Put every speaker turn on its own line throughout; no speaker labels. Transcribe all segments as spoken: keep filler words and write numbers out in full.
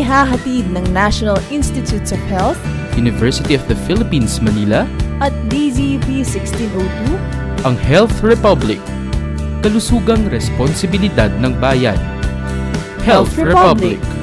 inihahatid ng National Institutes of Health,
University of the Philippines, Manila,
at D Z U P sixteen oh two,
ang Health Republic, kalusugang responsibilidad ng bayan. Health, Health Republic. Republic.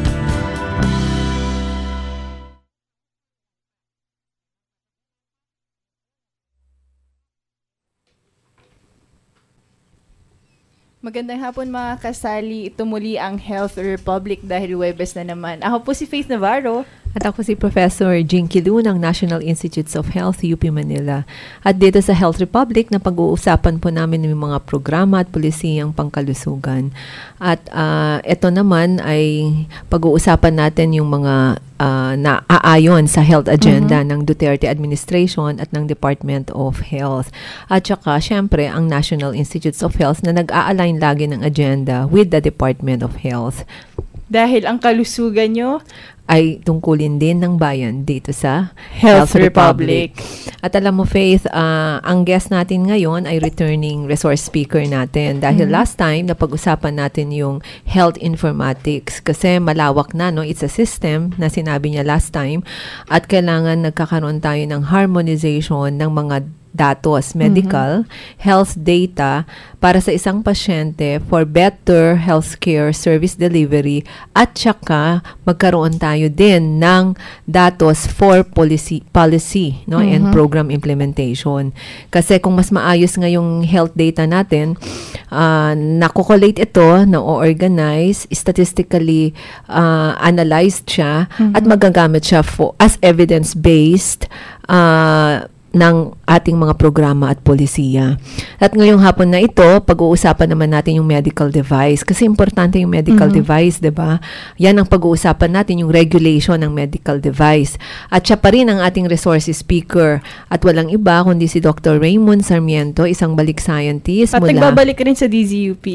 Magandang hapon mga kasali. Ito muli ang Health Republic dahil Webes na naman. Ako po si Faith Navarro.
At ako si Professor Jinky Lu ng National Institutes of Health, U P Manila. At dito sa Health Republic, na pag-uusapan po namin yung mga programa at polisiyang pangkalusugan. At uh, ito naman ay pag-uusapan natin yung mga uh, naaayon sa health agenda mm-hmm. ng Duterte administration at ng Department of Health. At saka, syempre, ang National Institutes of Health na nag-a-align lagi ng agenda with the Department of Health.
Dahil ang kalusugan nyo
ay tungkulin din ng bayan dito sa
Health, Health Republic.
Republic. At alam mo, Faith, uh, ang guest natin ngayon ay returning resource speaker natin. Dahil mm-hmm. last time, napag-usapan natin yung health informatics. Kasi malawak na, no? It's a system na sinabi niya last time. At kailangan nagkakaroon tayo ng harmonization ng mga datos, medical, mm-hmm. health data para sa isang pasyente for better healthcare service delivery at saka magkaroon tayo din ng datos for policy policy no mm-hmm. and program implementation. Kasi kung mas maayos nga yung health data natin, uh, nakokolate ito, na-organize, statistically uh, analyzed siya mm-hmm. at magagamit siya for, as evidence-based uh, ng ating mga programa at polisiya. At ngayong hapon na ito, pag-uusapan naman natin yung medical device. Kasi importante yung medical mm-hmm. device, diba? Yan ang pag-uusapan natin, yung regulation ng medical device. At siya pa rin ang ating resources speaker. At walang iba, kundi si Doctor Raymond Sarmiento, isang balik scientist.
At
mula
nagbabalik rin sa D Z U P.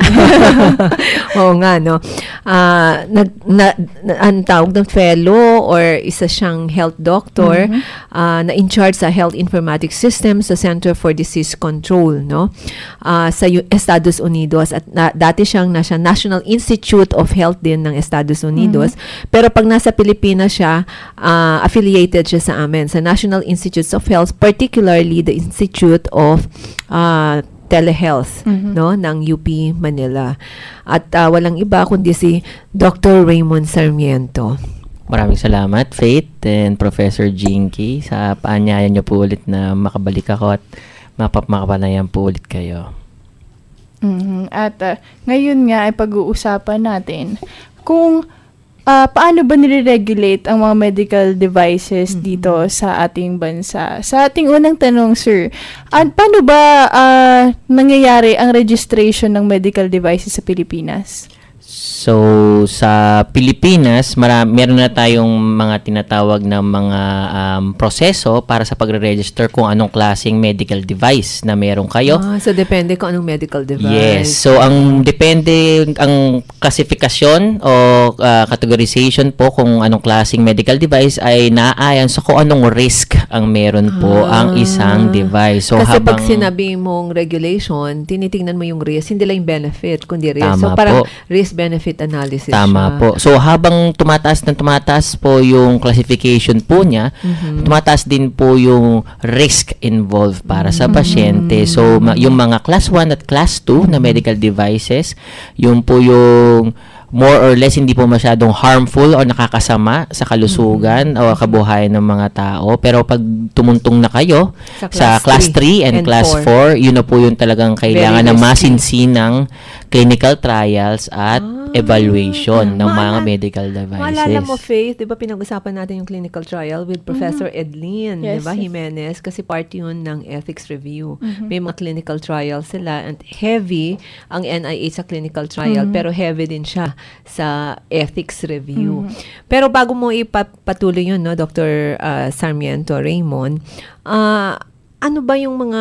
Oo nga, no? Uh, nag, na, na, ang tawag ng fellow or isa siyang health doctor mm-hmm. uh, na in charge sa health informatics system sa Center for Disease Control, no? Uh, sa U- Estados Unidos at na, dati siyang nasa National Institute of Health din ng Estados Unidos. Mm-hmm. Pero pag nasa Pilipinas siya, uh, affiliated siya sa amin sa National Institutes of Health, particularly the Institute of uh, Telehealth mm-hmm. no ng U P Manila. At uh, walang iba kundi si Doctor Raymond Sarmiento.
Maraming salamat, Faith and Professor Jinky, sa paanyaya niyo po ulit na makabalik ako at mapapapanayan po ulit kayo.
Mm-hmm. At uh, ngayon nga ay pag-uusapan natin kung uh, paano ba nire-regulate ang mga medical devices mm-hmm. dito sa ating bansa. Sa ating unang tanong, sir, at paano ba uh, nangyayari ang registration ng medical devices sa Pilipinas?
So, sa Pilipinas, marami, meron na tayong mga tinatawag na mga um, proseso para sa pagre-register kung anong klaseng medical device na meron kayo.
Ah, so, depende kung anong medical device.
Yes. So, ang depende, ang klasifikasyon o uh, categorization po kung anong klaseng medical device ay naaayon sa kung anong risk ang meron po ah, ang isang device. So,
kasi
habang,
pag sinabi mong regulation, tinitingnan mo yung risk, hindi lang yung benefit, kundi risk.
Tama
so, parang
po.
risk-benefit analysis
Tama
siya.
po. So, habang tumataas ng tumataas po yung classification po niya, mm-hmm. tumataas din po yung risk involved para sa pasyente. So, ma- yung mga class one at class two na medical devices, yung po yung more or less hindi po masyadong harmful o nakakasama sa kalusugan mm-hmm. o kabuhayan ng mga tao. Pero pag tumuntong na kayo sa class, sa class three and, and class four, yun na po yung talagang kailangan na masinsinang clinical trials at ah, evaluation ah, ng mga medical devices.
Maalala mo, Faith, di ba pinag-usapan natin yung clinical trial with Professor mm-hmm. Edlin, yes, di ba, yes. Jimenez, kasi part yun ng ethics review. Mm-hmm. May mga clinical trial sila and heavy ang N I H sa clinical trial, mm-hmm. pero heavy din siya sa ethics review. Mm-hmm. Pero bago mo ipatuloy yun, no, Doctor Uh, Sarmiento Raymond, uh, ano ba yung mga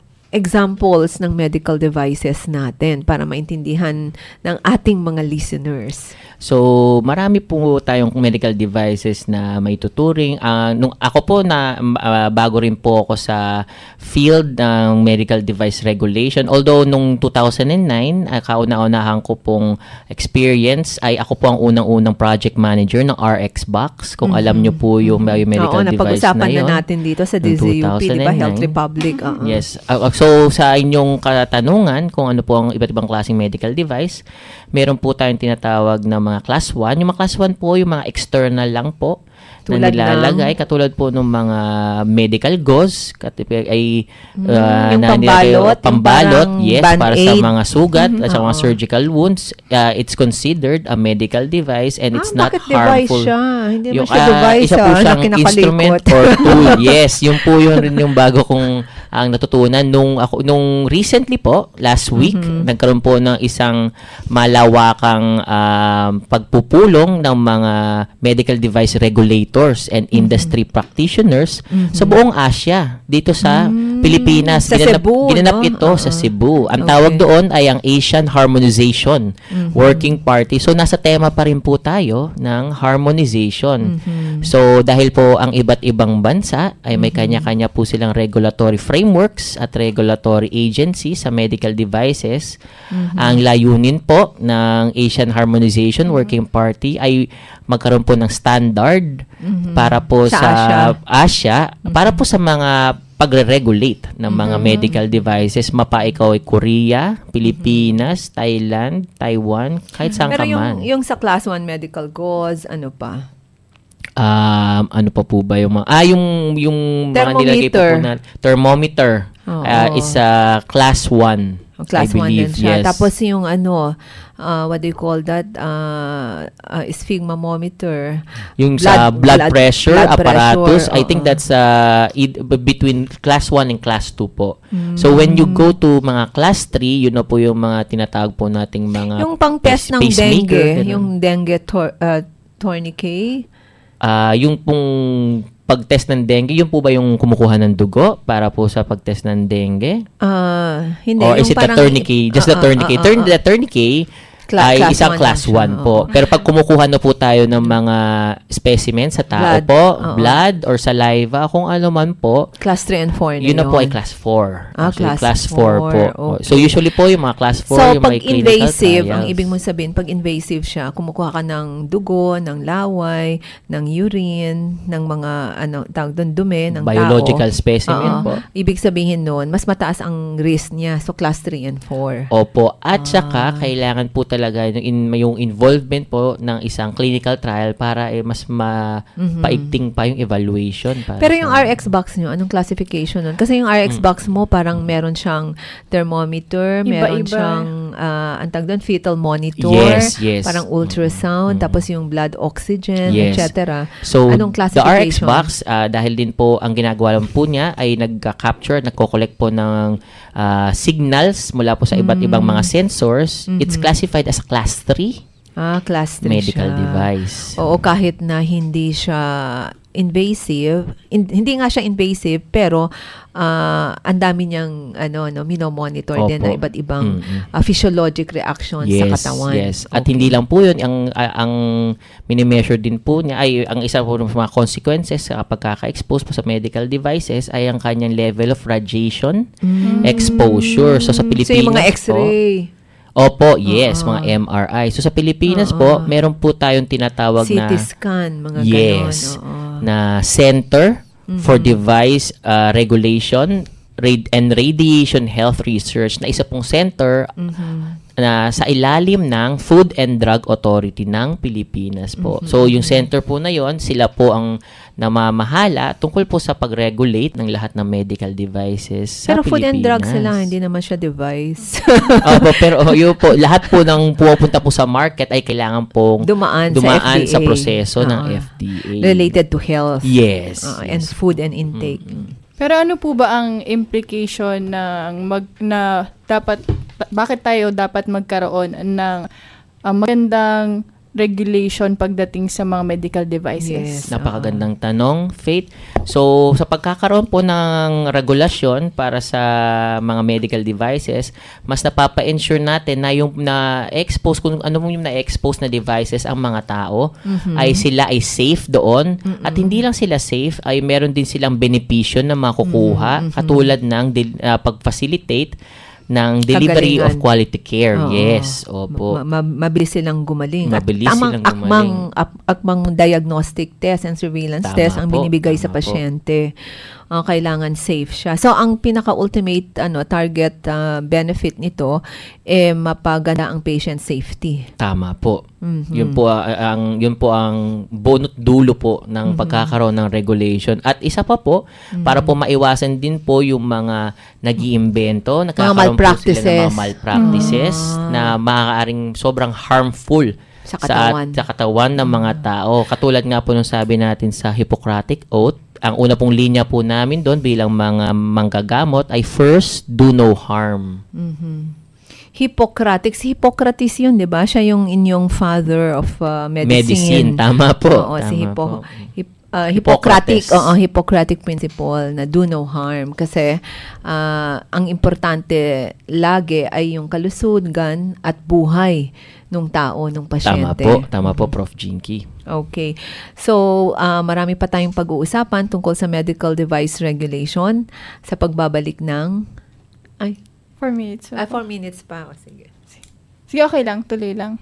examples ng medical devices natin para maintindihan ng ating mga listeners?
So, marami po tayong medical devices na may tuturing. Uh, nung ako po na uh, bago rin po ako sa field ng medical device regulation. Although nung two thousand nine, uh, kauna-unahan ko pong experience ay ako po ang unang-unang project manager ng R X box. Kung mm-hmm. alam nyo po yung, yung medical
Oo,
device na yun.
na natin dito sa D Z U P, di ba? Health Republic. Uh-huh.
Yes. Uh, so, sa inyong katanungan kung ano po ang iba't ibang klaseng medical device, meron po tayong tinatawag na mga class one. Yung mga class one po, yung mga external lang po tulad na nilalagay. Ng... Katulad po ng mga medical gauze, katipig ay
mm,
uh,
yung
na
pambalot,
pambalot, yes, para sa mga sugat
mm-hmm.
at sa mga uh-oh. surgical wounds. Uh, it's considered a medical device and it's
ah,
not harmful.
Siya? Hindi
yung,
mo siya device,
uh, isa po siyang instrument or tool. Yes, yung po yun rin yung bago kong ang natutunan nung ako nung recently po last week mm-hmm. nagkaroon po ng isang malawakang um, pagpupulong ng mga medical device regulators and mm-hmm. industry practitioners mm-hmm. sa buong Asia dito sa mm-hmm. Pilipinas.
Sa
ginanap,
Cebu,
ginanap
no?
ito uh-huh. sa Cebu. Ang
okay.
tawag doon ay ang Asian Harmonization mm-hmm. Working Party. So nasa tema pa rin po tayo ng harmonization. Mm-hmm. So dahil po ang iba't ibang bansa ay may mm-hmm. kanya-kanya po silang regulatory frameworks at regulatory agencies sa medical devices. Mm-hmm. Ang layunin po ng Asian Harmonization mm-hmm. Working Party ay magkaroon po ng standard mm-hmm. para po sa, sa Asia, Asia mm-hmm. para po sa mga pagre-regulate ng mga mm-hmm. medical devices. Mapa ikaw ay Korea, Pilipinas, mm-hmm. Thailand, Taiwan, kahit saan
Pero
ka
yung,
man.
yung sa class one medical gauze, ano pa?
Um, ano pa po ba yung mga, ah, yung, yung mga nilagay po po na, thermometer.
Oh,
uh,
oh.
Is a class one.
Oh, class
I believe,
one din siya.
yes.
Tapos yung ano, uh, what do you call that? Uh, uh, sphygmomanometer.
Yung blood, sa blood, blood pressure blood apparatus,
pressure,
I think
uh-uh.
that's uh, id- between class one and class two po. Mm. So when you go to mga class three, yun na po yung mga tinatawag po nating mga
yung pang-test ng dengue, yung dengue tor- uh, tourniquet.
Uh, yung pong pag-test ng dengue, yun po ba yung kumukuha ng dugo para po sa pag-test ng dengue?
Uh, hindi.
Or is it a tourniquet? Just uh, the tourniquet. Uh, uh, uh, Turn, the tourniquet Cla- ay isang class one po. Pero pag kumukuha na po tayo ng mga specimen sa tao
blood.
po,
Uh-oh.
blood or saliva, kung ano man po,
class three and four na
yun na
yun.
po ay class four.
Ah,
Actually,
class,
class four po.
Okay.
So usually po yung mga class four,
so,
yung may clinical trials.
So, pag invasive, ang ibig mong sabihin, pag invasive siya, kumukuha ka ng dugo, ng laway, ng urine, ng mga, ano, tawag doon, dumi, ng
biological
tao.
specimen
Uh-oh.
po.
Ibig sabihin noon, mas mataas ang risk niya. So, class three and four.
Opo. At
ah.
saka, kailangan po talaga in, yung involvement po ng isang clinical trial para eh, mas mapaigting pa yung evaluation. Para
Pero
sa,
yung R X box nyo, anong classification nun? Kasi yung R X mm. box mo, parang meron siyang thermometer,
Iba-iba.
meron siyang, uh, ang tawag doon, fetal monitor,
yes, yes.
parang ultrasound, mm. tapos yung blood oxygen,
yes.
et cetera.
So,
anong classification?
The R X box, uh, dahil din po ang ginagawa lang po niya ay nagka-capture, nagko-collect po ng uh, signals mula po sa iba't mm. ibang mga sensors. Mm-hmm. It's classified as a class three.
Ah, class three
medical
siya.
device.
Oo, kahit na hindi siya invasive, in, hindi nga siya invasive, pero uh, ang dami niyang ano no minomonitor
Opo.
din na iba't ibang
mm-hmm.
uh, physiologic reactions
yes,
sa katawan.
Yes,
okay.
At hindi lang po 'yun, ang uh, ang mini-measure din po niya ay ang isa po ng mga consequences sa pagkaka-expose po sa medical devices ay ang kanyang level of radiation mm. exposure. So sa Pilipinas
so, yung mga X-ray.
Po, Opo, yes,
uh-huh.
mga M R I. So sa Pilipinas
uh-huh.
po, meron po tayong tinatawag
C T
na
C T scan, mga
yes,
ganon. Uh-huh.
na Center mm-hmm. for Device uh, Regulation Rad- and Radiation Health Research na isa pong center mm-hmm. na sa ilalim ng Food and Drug Authority ng Pilipinas po. Mm-hmm. So yung center po na yon, sila po ang namamahala tungkol po sa pag-regulate ng lahat ng medical devices sa
pero
Pilipinas.
Food and Drug sila, hindi naman siya device.
Opo, pero oh, yun po, lahat po ng pupunta po sa market ay kailangan pong
dumaan,
dumaan
sa,
sa proseso uh-huh. ng F D A.
Related to health.
Yes.
Uh,
yes.
And food and intake.
Mm-hmm.
Pero ano po ba ang implication ng mag na dapat bakit tayo dapat magkaroon ng uh, magandang regulation pagdating sa mga medical devices?
Yes.
Napakagandang tanong, Faith. So, sa pagkakaroon po ng regulasyon para sa mga medical devices, mas napapa-ensure natin na yung na-expose, kung ano yung na-expose na devices ang mga tao, mm-hmm. ay sila ay safe doon. Mm-hmm. At hindi lang sila safe, ay meron din silang benepisyo na makukuha, mm-hmm. katulad ng uh, pag-facilitate ng delivery
Kagalingan.
Of quality care.
Oo.
Yes, opo.
Ma- ma- mabilis silang gumaling.
Mabilis
At tamang
silang gumaling.
akmang, ap- akmang diagnostic test and surveillance
Tama
test ang
po,
binibigay sa
tama po.
pasyente. Uh, kailangan safe siya. So, ang pinaka-ultimate ano target uh, benefit nito, eh, mapaganda ang patient safety.
Tama po.
Mhm.
Yun po ah, ang yun po ang bunot dulo po ng pagkakaroon ng regulation. At isa pa po, para po maiwasan din po yung mga nag-iimbento, nagkakaroon po sila ng mga malpractices na maaaring sobrang harmful
Sa katawan.
Sa, sa katawan ng mga tao. Katulad nga po nung sabi natin sa Hippocratic Oath, ang una pong linya po namin doon bilang mga manggagamot ay first, do no harm.
Mhm. Hippocratic. Si Hippocrates yun, di ba? Siya yung inyong father of uh, medicine.
Medicine, tama po.
Oo,
tama
si Hippo,
po.
Hip, uh, Hippocratic,
Hippocrates.
oo, Hippocratic principle na do no harm. Kasi uh, ang importante lagi ay yung kalusugan at buhay nung tao, nung
Tama
pasyente.
po, tama po, Prof Jinky.
Okay. So, uh, marami pa tayong pag-uusapan tungkol sa medical device regulation sa pagbabalik ng... Ay,
Four minutes.
ah, four minutes pa. O, sige.
Sige, okay lang. Tuloy lang.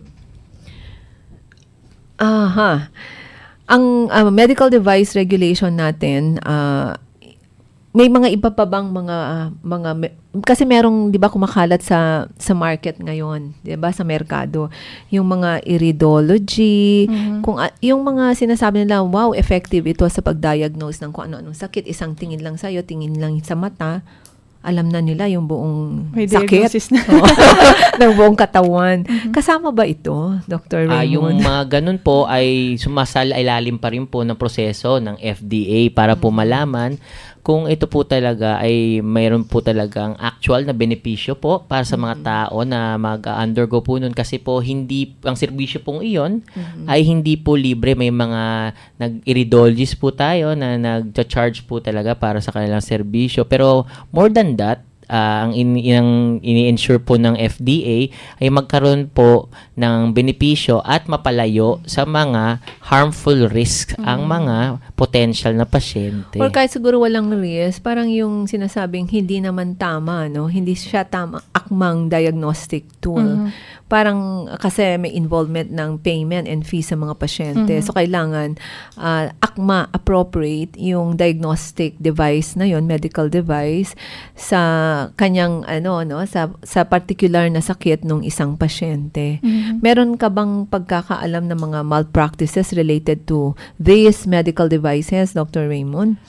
Aha. Ang uh, medical device regulation natin, uh, may mga iba pa bang mga uh, mga me- kasi merong 'di ba kumakalat sa sa market ngayon, 'di ba, sa merkado, yung mga iridology,
Mhm.
kung uh, yung mga sinasabi nila, wow, effective ito sa pag-diagnose ng kung ano-anong sakit, isang tingin lang sa iyo, tingin lang sa mata, alam na nila yung buong
May
sakit
diagnosis na.
Oo. ng buong katawan. Kasama ba ito, Doctor
Ah, yung
Raymond?
mga ganun po ay sumasailalim pa rin po ng proseso ng F D A para po malaman kung ito po talaga ay mayroon po talagang actual na benepisyo po para sa mga tao na mag-undergo po nun, kasi po hindi ang serbisyo pong iyon ay hindi po libre. May mga nag-iridologist po tayo na nag-charge po talaga para sa kanilang serbisyo, pero more than that, Uh, ang in, in, ini-ensure po ng F D A ay magkaroon po ng benepisyo at mapalayo sa mga harmful risks mm. ang mga potential na pasyente.
Or kahit siguro walang risk, parang yung sinasabing hindi naman tama, no? Hindi siya tama, akmang diagnostic tool. Mm-hmm. Parang kasi may involvement ng payment and fees sa mga pasyente. Mm-hmm. So, kailangan uh, akma, appropriate yung diagnostic device na yon, medical device, sa kanyang ano no sa sa particular na sakit ng isang pasyente. Mm-hmm. Meron ka bang pagkakaalam ng mga malpractices related to these medical devices, Doctor Raymond?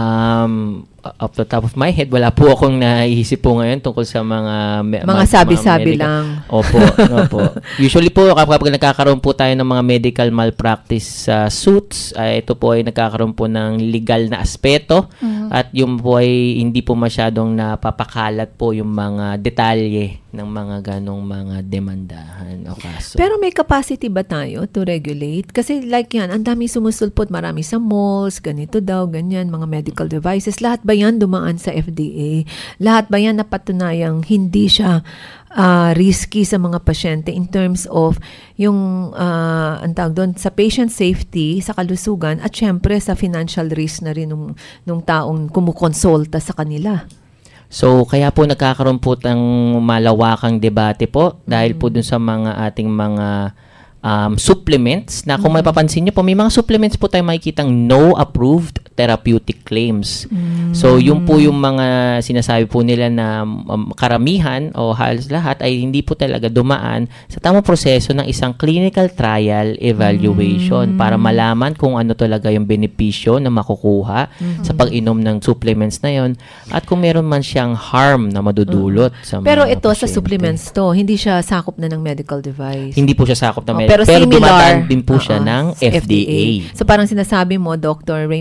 Um, off the top of my head, wala po akong naisip po ngayon tungkol sa mga me-
mga
ma-
sabi-sabi
mga medical-
lang.
Opo, opo. Usually po kapag nagkakaroon po tayo ng mga medical malpractice uh, suits, uh, ito po ay nagkakaroon po ng legal na aspeto, mm-hmm. at yung po ay hindi po masyadong napapakalat po yung mga detalye ng mga ganong mga demandahan o kaso.
Pero may capacity ba tayo to regulate? Kasi like yan, ang dami sumusulpot, marami sa malls, ganito daw, ganyan, mga medical devices. Lahat ba yan dumaan sa F D A? Lahat ba yan napatunayang hindi siya uh, risky sa mga pasyente in terms of yung, uh, ang tawag doon, sa patient safety, sa kalusugan, at syempre sa financial risk na rin nung, nung taong kumukonsulta sa kanila?
So, kaya po nagkakaroon po ng malawakang debate po dahil po dun sa mga ating mga um, supplements na kung may papansin nyo po, may mga supplements po tayo makikitang no approved therapeutic claims. Mm. So, yung po yung mga sinasabi po nila na um, karamihan o halos lahat ay hindi po talaga dumaan sa tamang proseso ng isang clinical trial evaluation mm. para malaman kung ano talaga yung benepisyo na makukuha mm-hmm. sa pag-inom ng supplements na yon at kung meron man siyang harm na madudulot mm. sa mga
Pero ito,
pasyente.
sa supplements to, hindi siya sakop na ng medical device.
Hindi po siya sakop ng
Oh,
medical.
pero
Pero
similar,
dumataan din po siya
uh-uh,
ng F D A.
So, parang sinasabi mo, Doctor Raymond, na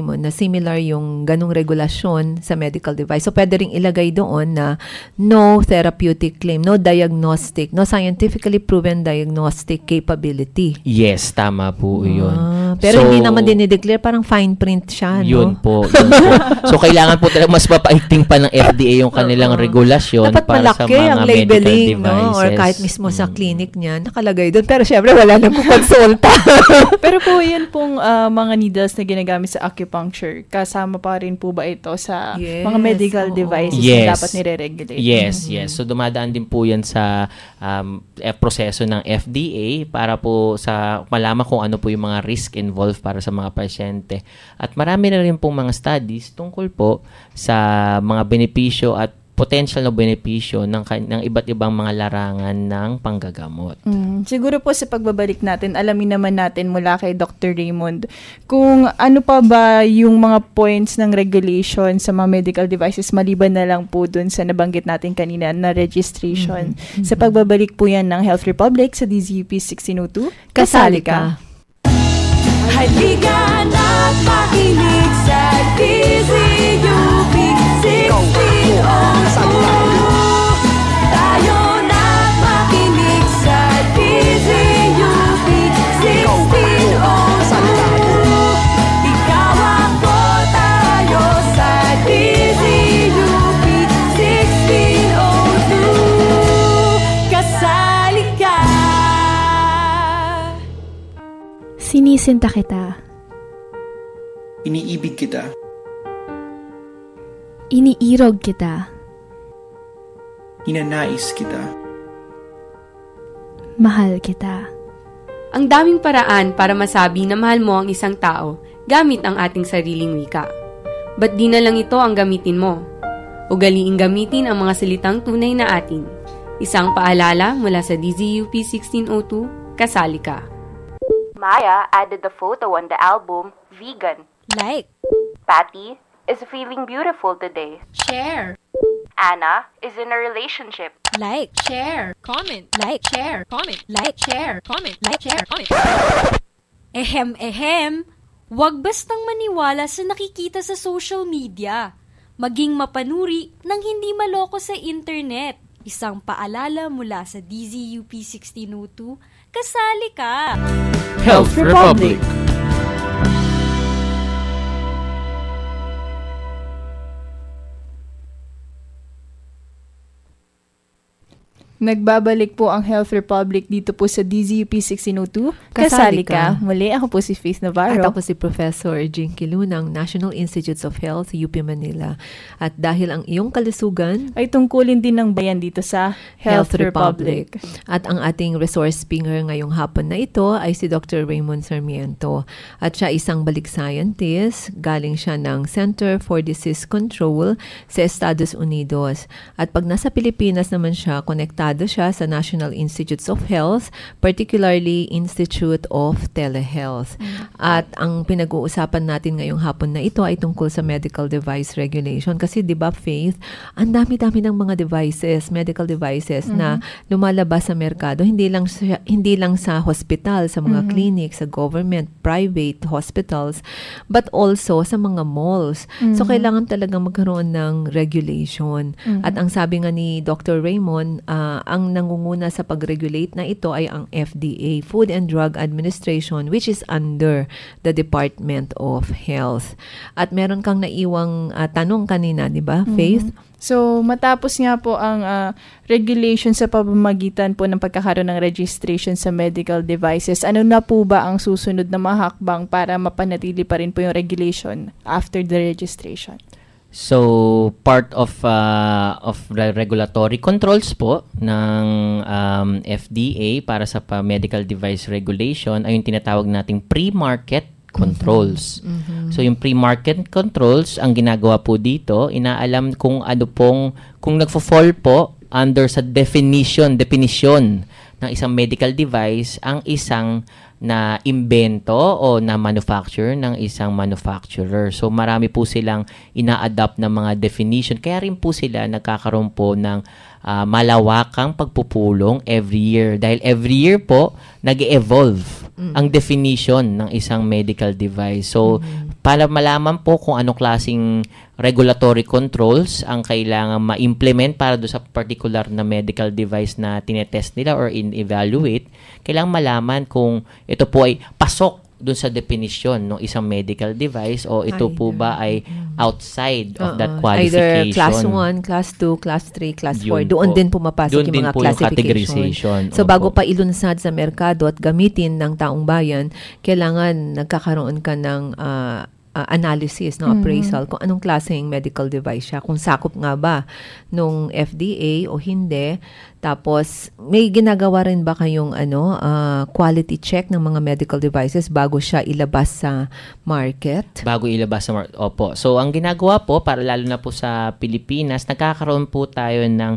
similar yung ganung regulasyon sa medical device. So, pwede ring ilagay doon na no therapeutic claim, no diagnostic, no scientifically proven diagnostic capability.
Yes, tama po yun.
Ah, pero
so,
hindi naman dinideclare, parang fine print siya,
yun
no?
po, yun po. So, kailangan po talaga mas mapaigting pa ng F D A yung kanilang
Uh-oh.
regulasyon
Dapat
para sa
malaki
mga
ang
medical
labeling,
devices.
no? Or kahit mismo sa
Mm.
clinic niya, nakalagay doon. Pero syempre, wala nang kukonsulta.
Pero po, yun pong ah, mga needles na ginagamit sa acupuncture, kasama pa rin po ba ito sa
Yes,
mga medical
oo.
devices
Yes.
na dapat nire-regulate?
Yes, yes. So, dumadaan din po yan sa um, eh, proseso ng F D A para po sa malaman kung ano po yung mga risk involved para sa mga pasyente. At marami na rin pong mga studies tungkol po sa mga benepisyo at potential na benepisyo ng, kan- ng iba't ibang mga larangan ng panggagamot.
Mm, siguro po sa pagbabalik natin, alamin naman natin mula kay Doctor Raymond kung ano pa ba yung mga points ng regulation sa mga medical devices maliban na lang po dun sa nabanggit natin kanina na registration.
Mm-hmm.
Sa pagbabalik po yan ng Health Republic sa D Z U P sixteen oh two, kasali ka.
Halika na't makinig sa D Z U P sixteen oh two. Tayo na't makinig sa D Z U P sixteen oh two. Ikaw ako, tayo sa D Z U P sixteen oh two. Kasali ka.
Sinisinta kita.
Iniibig kita.
Iniirog kita.
Ninanais kita.
Mahal kita.
Ang daming paraan para masabi na mahal mo ang isang tao gamit ang ating sariling wika. Ba't di na lang ito ang gamitin mo? Ugaliing gamitin ang mga salitang tunay na atin. Isang paalala mula sa D Z U P sixteen oh two, kasali ka.
Maya added the photo on the album Vegan.
Like.
Patty is feeling beautiful today.
Share.
Anna is in a relationship.
Like. Share. Comment. Like. Share. Comment. Like. Share. Comment. Like. Share. Comment. Ehem, ehem. Huwag bastang maniwala sa nakikita sa social media. Maging mapanuri nang hindi maloko sa internet. Isang paalala mula sa D Z U P sixteen oh two, kasali ka!
Health Republic.
Nagbabalik po ang Health Republic dito po sa D Z U P sixteen oh two.
Kasali
Kasali ka. Muli, ako po si Faith Navarro.
At ako si Professor Jinky Lu ng National Institutes of Health, U P Manila. At dahil ang iyong kalusugan
ay tungkulin din ng bayan dito sa Health,
Health
Republic.
Republic. At ang ating resource speaker ngayong hapon na ito ay si Doctor Raymond Sarmiento. At siya isang balik scientist. Galing siya ng Center for Disease Control sa Estados Unidos. At pag nasa Pilipinas naman siya, konektado siya sa National Institutes of Health, particularly Institute of Telehealth. Mm-hmm. At ang pinag-uusapan natin ngayong hapon na ito ay tungkol sa medical device regulation. Kasi di ba, Faith, ang dami-dami ng mga devices, medical devices mm-hmm. na lumalabas sa merkado. Hindi lang sa, hindi lang sa hospital, sa mga mm-hmm. clinic, sa government, private hospitals, but also sa mga malls. Mm-hmm. So, kailangan talaga magkaroon ng regulation. Mm-hmm. At ang sabi nga ni Doctor Raymond, uh, ang nangunguna sa pag-regulate na ito ay ang F D A, Food and Drug Administration, which is under the Department of Health. At meron kang naiwang uh, tanong kanina, di ba, Faith?
Mm-hmm. So, matapos nga po ang uh, regulation sa pamamagitan po ng pagkakaroon ng registration sa medical devices, ano na po ba ang susunod na mahakbang para mapanatili pa rin po yung regulation after the registration?
So, part of uh, of the regulatory controls po ng um, F D A para sa pa medical device regulation ay yung tinatawag nating pre-market controls. Mm-hmm. So, yung pre-market controls, ang ginagawa po dito, inaalam kung ano pong, kung nagfo-fall po under sa definition, definition ng isang medical device, ang isang na imbento o na manufacture ng isang manufacturer. So, marami po silang ina-adapt ng mga definition. Kaya rin po sila nagkakaroon po ng uh, malawakang pagpupulong every year. Dahil every year po, nag-evolve mm. ang definition ng isang medical device. So, mm. para malaman po kung anong klaseng regulatory controls ang kailangan ma-implement para do sa particular na medical device na tinetest nila or in-evaluate, kailangan malaman kung ito po ay pasok dun sa definition ng isang medical device o ito
Either.
po ba ay outside of
Oo.
that qualification.
Either class one, class two, class three, class four.
Yun
Doon
po.
din pumapasok
Doon
yung
din
mga
po yung
classification.
categorization.
So,
Opo.
bago pa ilunsad sa merkado at gamitin ng taong bayan, kailangan nagkakaroon ka ng ah, ah, analysis, no, appraisal, kung anong klaseng medical device siya, kung sakop nga ba nung F D A o hindi. Tapos, may ginagawa rin ba kayong ano, ah, quality check ng mga medical devices bago siya ilabas sa market?
Bago ilabas sa mar- Opo. So, ang ginagawa po, para lalo na po sa Pilipinas, nagkakaroon po tayo ng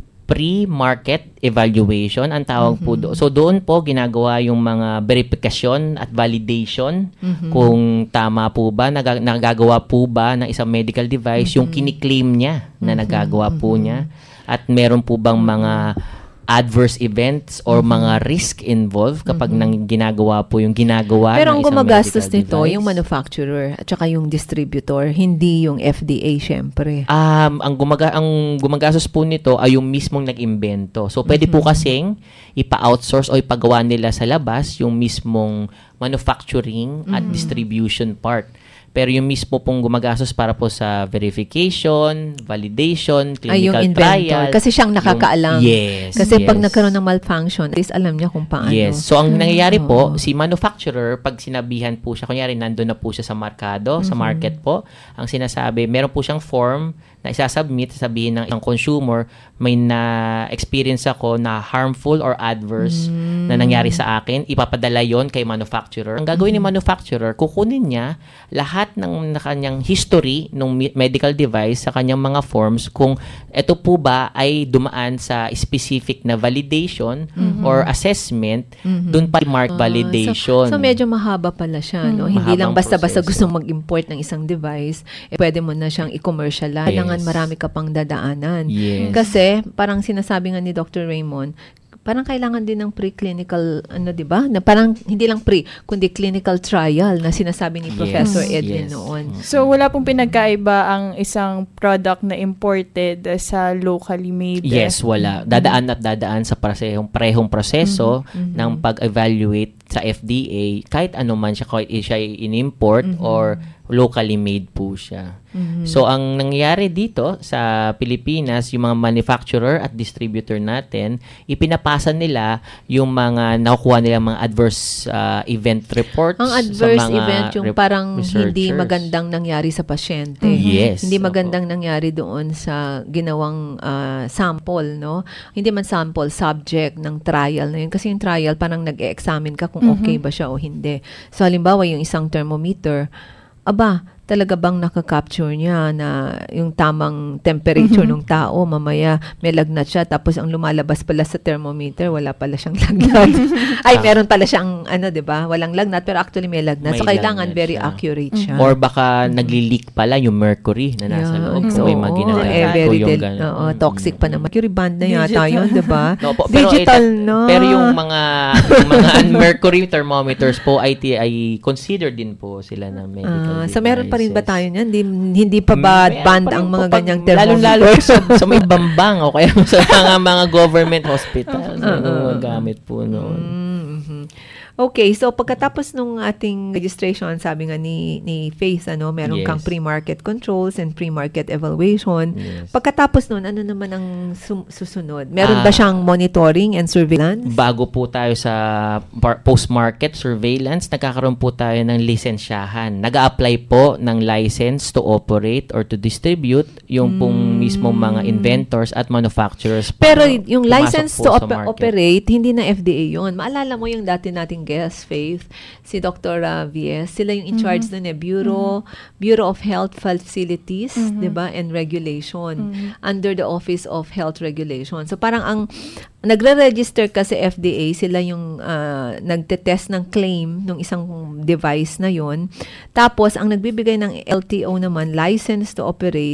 pre-market evaluation, ang tawag po doon. So, doon po ginagawa yung mga verification at validation kung tama po ba, nag- nagagawa po ba ng isang medical device yung kiniklaim niya na nagagawa po niya, at meron po bang mga adverse events or mga risk involved kapag nang ginagawa po yung ginagawa
Pero
ng
ang
isang
gumagastos
medical
nito,
device.
yung manufacturer at saka yung distributor, hindi yung F D A syempre.
Um, ang gumaga ang gumagastos po nito ay yung mismong nag-imbento. So pwede po kasing ipa-outsource o ipagawa nila sa labas yung mismong manufacturing at distribution part. Pero yung mismo pong gumagastos para po sa verification, validation,
Ay, yung
clinical
inventor.
trial.
Kasi siyang nakakaalam.
Yung, yes.
Kasi
yes.
pag nagkaroon ng malfunction, at least alam niya kung paano.
Yes. So, ang nangyayari po,
Oo.
si manufacturer, pag sinabihan po siya, kunyari, nandun na po siya sa markado, sa market po, ang sinasabi, meron po siyang form na isasubmit, sabihin ng isang consumer, may na-experience ako na harmful or adverse na nangyari sa akin, ipapadala yon kay manufacturer. Ang gagawin ni manufacturer, kukunin niya lahat ng na kanyang history ng medical device sa kanyang mga forms kung ito po ba ay dumaan sa specific na validation or assessment, dun pa mark
Ah,
validation.
So, so medyo mahaba pala siya, no? Hindi
Mahabang
lang basta-basta
proseso.
gustong mag-import ng isang device, eh pwede mo na siyang i-commercialize.
Yes.
Kailangan marami ka pang dadaanan.
Yes.
Kasi, parang sinasabi nga ni Doctor Raymond, parang kailangan din ng pre-clinical, ano, di ba? Na parang, hindi lang pre, kundi clinical trial na sinasabi ni
Yes,
Professor Edwin
yes.
noon.
So, wala pong pinagkaiba ang isang product na imported uh, sa locally made.
Yes, wala. Dadaan at dadaan sa parehong, parehong proseso ng pag-evaluate sa F D A, kahit ano man siya, kahit siya in-import or locally made po siya. So, ang nangyayari dito sa Pilipinas, yung mga manufacturer at distributor natin, ipinapasa nila yung mga nakukuha nila mga adverse uh, event reports
Ang
sa
adverse
mga
event, yung
rep-
parang hindi
researchers.
magandang nangyari sa pasyente.
Yes.
Hindi
Opo.
magandang nangyari doon sa ginawang ah, sample, no? Hindi man sample, subject ng trial na yun. Kasi yung trial, parang nag-e-examine ka kung okay ba siya o hindi. So, halimbawa, yung isang thermometer, aba, talaga bang nakaka-capture niya na yung tamang temperature ng tao, mamaya may lagnat siya, tapos ang lumalabas pala sa thermometer, wala pala siyang lagnat. Ay, meron pala siyang, ano, di ba? Walang lagnat, pero actually may lagnat.
May
So, kailangan
lagnat
very
siya.
accurate siya.
Or baka nagli-leak pala yung mercury na nasa
Yeah,
loob.
so,
Kung may mga
oo,
ginagawa
eh,
po
very
yung
del-
ganun.
oo, toxic pa naman. Mercury band na yata yun, di ba?
No, po, pero
Digital,
ita-
no?
Pero yung mga yung mga mercury thermometers po ay, ti- ay considered din po sila na medical
Ah, so, meron pa rin ba
devices.
tayo niyan? Hindi, hindi pa ba
Meron
banned
pa rin
ang
po
mga
pag-
ganyang thermometer?
Lalo-lalo sa, sa may bambang o kaya sa mga mga government hospital. Uh, gamit po noon.
Mhm. Okay, so pagkatapos nung ating registration, sabi nga ni ni Faith, ano, meron
Yes.
kang pre-market controls and pre-market evaluation.
Yes.
Pagkatapos nun, ano naman ang sum- susunod? Meron
Ah.
ba siyang monitoring and surveillance?
Bago po tayo sa par- post-market surveillance, nagkakaroon po tayo ng lisensyahan. Nag-a-apply po ng license to operate or to distribute yung pong mismo mga inventors at manufacturers.
Pero
para
yung
pumasok
license
po
to
sa
op-
market.
operate, hindi na F D A yun. Maalala mo yung dati nating guest, Faith, si Doctor uh, V S. Sila yung in charge dun eh. Bureau, Bureau of Health Facilities, di ba? And Regulation. Under the Office of Health Regulation. So parang ang nagre-register kasi F D A, sila yung uh, nagte-test ng claim ng isang device na yon. Tapos, ang nagbibigay ng L T O naman, license to operate,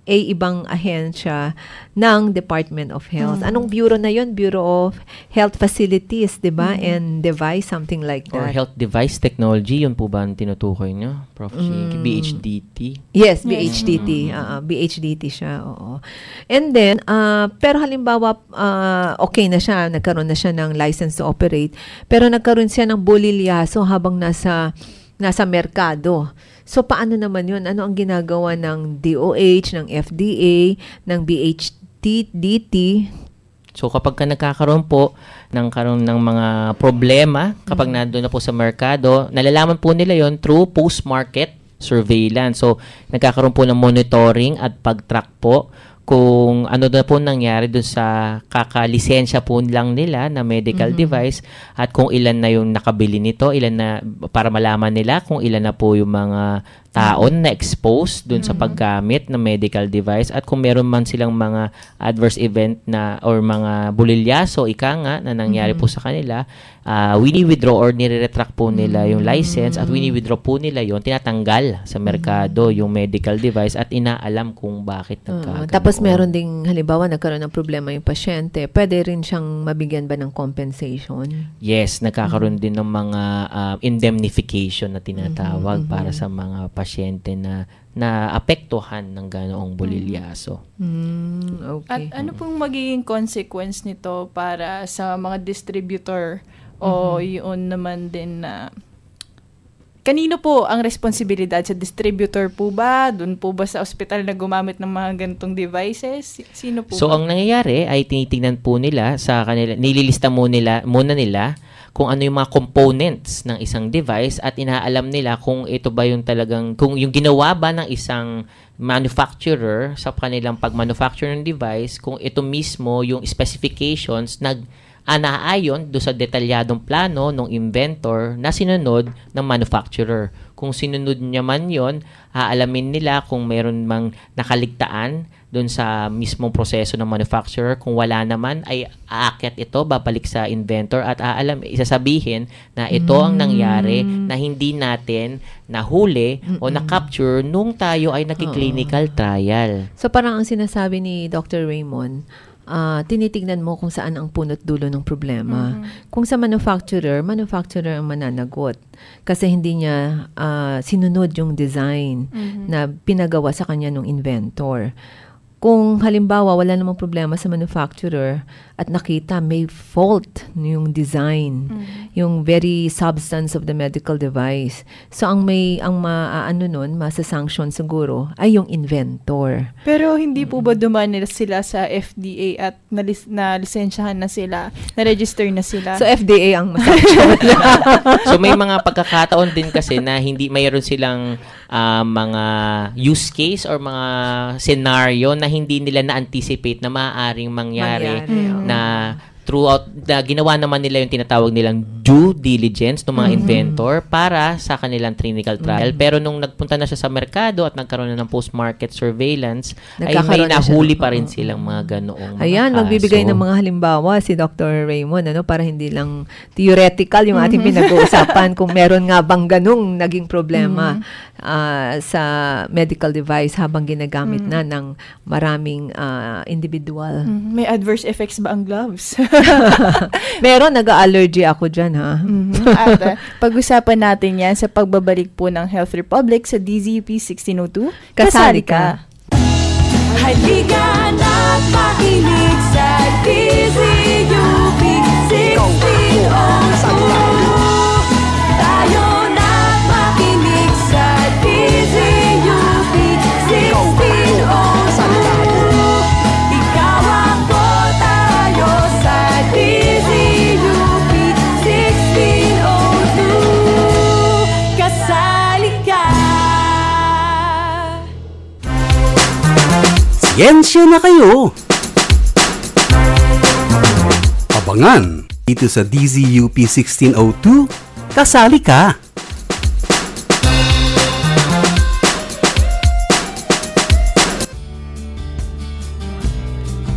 ay ibang ahensya ng Department of Health. Mm. Anong bureau na yon? Bureau of Health Facilities, di ba? Mm. And device, something like that.
Or Health Device Technology, yun po ba ang tinutukoy nyo? Prof Mm. B H D T?
Yes, B H D T. Mm. Uh, B H D T siya, oo. And then, uh, pero halimbawa, uh, okay na siya, nagkaroon na siya ng license to operate, pero nagkaroon siya ng bolilyaso habang nasa nasa merkado. So, paano naman yun? Ano ang ginagawa ng D O H, ng F D A, ng B H D T?
So, kapag ka nagkakaroon po ng karoon ng mga problema, kapag mm-hmm. nandun na po sa merkado, nalalaman po nila yon through post-market surveillance. So, nagkakaroon po ng monitoring at pag-track po kung ano na po nangyari dun sa kakalisensya po lang nila na medical mm-hmm. device at kung ilan na yung nakabili nito, ilan na, para malaman nila kung ilan na po yung mga taon na exposed dun mm-hmm. sa paggamit ng medical device at kung meron man silang mga adverse event na or mga bulilyaso, ika nga, na nangyari mm-hmm. po sa kanila, uh, wini-withdraw or nire-retract po nila mm-hmm. yung license at wini-withdraw po nila yon, tinatanggal sa merkado mm-hmm. yung medical device at inaalam kung bakit nagkaganoon.
Uh, tapos meron ding, halimbawa, nagkaroon ng problema yung pasyente, pwede rin siyang mabigyan ba ng compensation?
Yes, nagkakaroon mm-hmm. din ng mga uh, indemnification na tinatawag mm-hmm. para sa mga pasyente na naapektuhan ng ganoong bulilyaso.
Mm, okay.
At ano pong magiging consequence nito para sa mga distributor o mm-hmm. yun naman din na kanino po ang responsibilidad? Sa distributor po ba? Doon po ba sa ospital na gumamit ng mga ganitong devices? Sino po
So,
ba?
ang nangyayari ay tinitingnan po nila sa kanila, nililista mo nila, muna nila kung ano yung mga components ng isang device at inaalam nila kung ito ba yung talagang, kung yung ginawa ba ng isang manufacturer sa kanilang pag-manufacture ng device, kung ito mismo yung specifications nag anaayon do sa detalyadong plano ng inventor na sinunod ng manufacturer. Kung sinunod niya man yon, aalamin nila kung meron mang nakaligtaan doon sa mismong proseso ng manufacturer. Kung wala naman, ay aakyat ito, babalik sa inventor at aalam, isasabihin na ito ang nangyari na hindi natin nahuli Mm-mm. o na-capture nung tayo ay nagki-clinical trial.
So parang ang sinasabi ni Doctor Raymond, Uh, tinitignan mo kung saan ang punot dulo ng problema. Mm-hmm. Kung sa manufacturer, manufacturer ang mananagot. Kasi hindi niya uh, sinunod yung design mm-hmm. na pinagawa sa kanya ng inventor. Kung halimbawa wala namang problema sa manufacturer at nakita may fault yung design, mm-hmm. yung very substance of the medical device. So ang may ang maaano nun, masa-sanction siguro ay yung inventor.
Pero hindi po ba dumaan nila sila sa F D A at nalis, na lisensyahan na sila, na-register na sila?
So F D A ang ma-sanction.
So may mga pagkakataon din kasi na hindi mayroon silang uh, mga use case or mga scenario na hindi nila na-anticipate na maaaring mangyari, mangyari oh. na throughout, na ginawa naman nila yung tinatawag nilang due diligence ng mga mm-hmm. inventor para sa kanilang clinical trial. Mm-hmm. Pero nung nagpunta na siya sa merkado at nagkaroon na ng post-market surveillance, ay may nahuli pa rin silang mga ganoong mga
Ayan,
kaso.
Magbibigay ng mga halimbawa si Doctor Raymond, ano, para hindi lang theoretical yung ating mm-hmm. pinag-uusapan kung meron nga bang ganong naging problema mm-hmm. uh, sa medical device habang ginagamit mm-hmm. na ng maraming uh, individual.
Mm-hmm. May adverse effects ba ang gloves?
Meron, nag-allergy ako dyan, ha?
Mm-hmm. At uh, pag-usapan natin yan sa pagbabalik po ng Health Republic sa D Z U P sixteen oh two. Kasali ka!
Halika na't makinig sa D Z U P sixteen oh two. Tayo na't makinig sa D Z U P sixteen oh two. Ikaw ako, tayo sa D Z U P sixteen oh two. Kasali ka!
Siyensya na kayo! Abangan dito sa D Z U P sixteen oh two, kasali ka!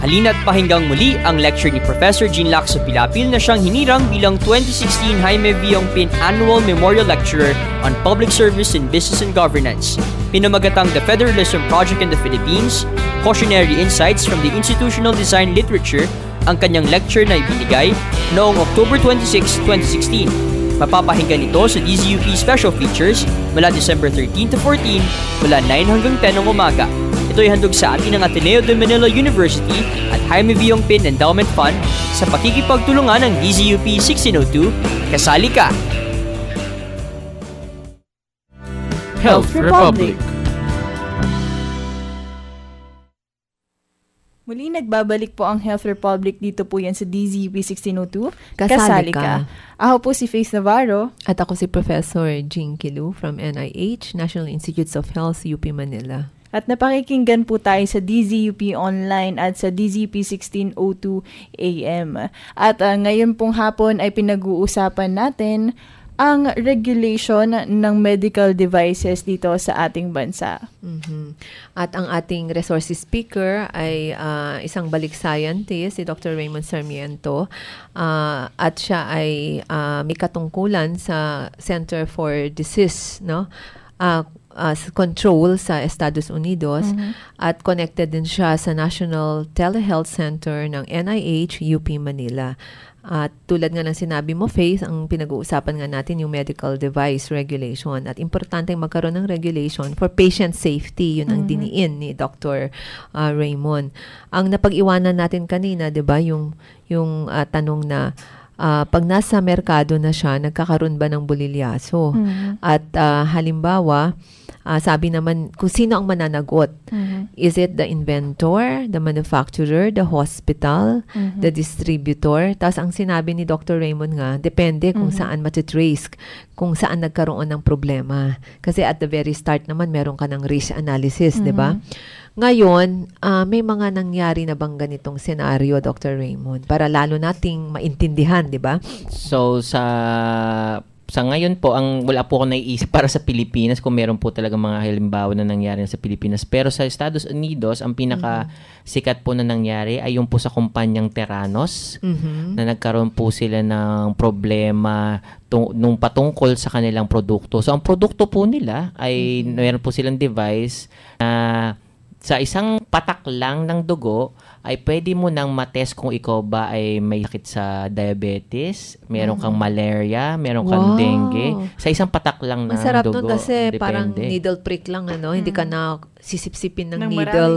Halina't pakinggang muli ang lecture ni Professor Jean Lacson Pilapil na siyang hinirang bilang twenty sixteen Jaime V. Ongpin Annual Memorial Lecturer on Public Service in Business and Governance. Pinamagatang The Federalism Project in the Philippines, Cautionary Insights from the Institutional Design Literature, ang kanyang lecture na ibinigay noong October twenty-sixth, twenty sixteen. Mapapahinggan ito sa D Z U P Special Features mula December thirteenth to fourteenth mula nine hanggang ten ng umaga. Ito ay handog sa atin ng Ateneo de Manila University at Jaime V. Ongpin Endowment Fund sa pakikipagtulungan ng D Z U P sixteen oh two. Kasali ka!
Health Republic.
Muli nagbabalik po ang Health Republic, dito po yan sa D Z U P sixteen oh two.
Kasali ka.
Ako po si Faith Navarro.
At ako si Professor Jean Kilu from N I H, National Institutes of Health, U P Manila.
At napakikinggan po tayo sa D Z U P Online at sa D Z U P sixteen oh two A M. At uh, ngayon pong hapon ay pinag-uusapan natin ang regulation ng medical devices dito sa ating bansa.
Mm-hmm. At ang ating resource speaker ay uh, isang balik scientist, si Doctor Raymond Sarmiento. Uh, at siya ay uh, may katungkulan sa Center for Disease, no? Uh, uh, control sa Estados Unidos, mm-hmm. at connected din siya sa National Telehealth Center ng N I H U P Manila. At tulad nga ng sinabi mo, Faith, ang pinag-uusapan nga natin yung medical device regulation. At importante magkaroon ng regulation for patient safety. Yun ang mm-hmm. diniin ni Doctor Uh, Raymond. Ang napag-iwanan natin kanina, di ba, yung, yung uh, tanong na uh, pag nasa merkado na siya, nagkakaroon ba ng bulilyaso? Mm-hmm. At uh, halimbawa, Uh, sabi naman, kung sino ang mananagot. Mm-hmm. Is it the inventor, the manufacturer, the hospital, mm-hmm. the distributor? Tapos ang sinabi ni Doctor Raymond nga, depende kung mm-hmm. saan matitrace, kung saan nagkaroon ng problema. Kasi at the very start naman, meron ka ng risk analysis, mm-hmm. di ba? Ngayon, uh, may mga nangyari na bang ganitong senaryo, Doctor Raymond? Para lalo nating maintindihan, di ba?
So, sa... Sa ngayon po, ang wala po ako naiisip para sa Pilipinas kung meron po talaga mga halimbawa na nangyari sa Pilipinas. Pero sa Estados Unidos, ang pinaka mm-hmm. sikat po na nangyari ay yung po sa kumpanyang Theranos, mm-hmm. na nagkaroon po sila ng problema tung- nung patungkol sa kanilang produkto. So, ang produkto po nila ay mm-hmm. meron po silang device na sa isang patak lang ng dugo ay pwede mo nang matest kung ikaw ba ay may sakit sa diabetes, meron kang malaria, meron kang wow. dengue. Sa isang patak lang ng
Masarap
dugo.
Masarap nun kasi
depende.
Parang needle prick lang, ano? Hmm. Hindi ka na sisip-sipin ng,
ng
needle.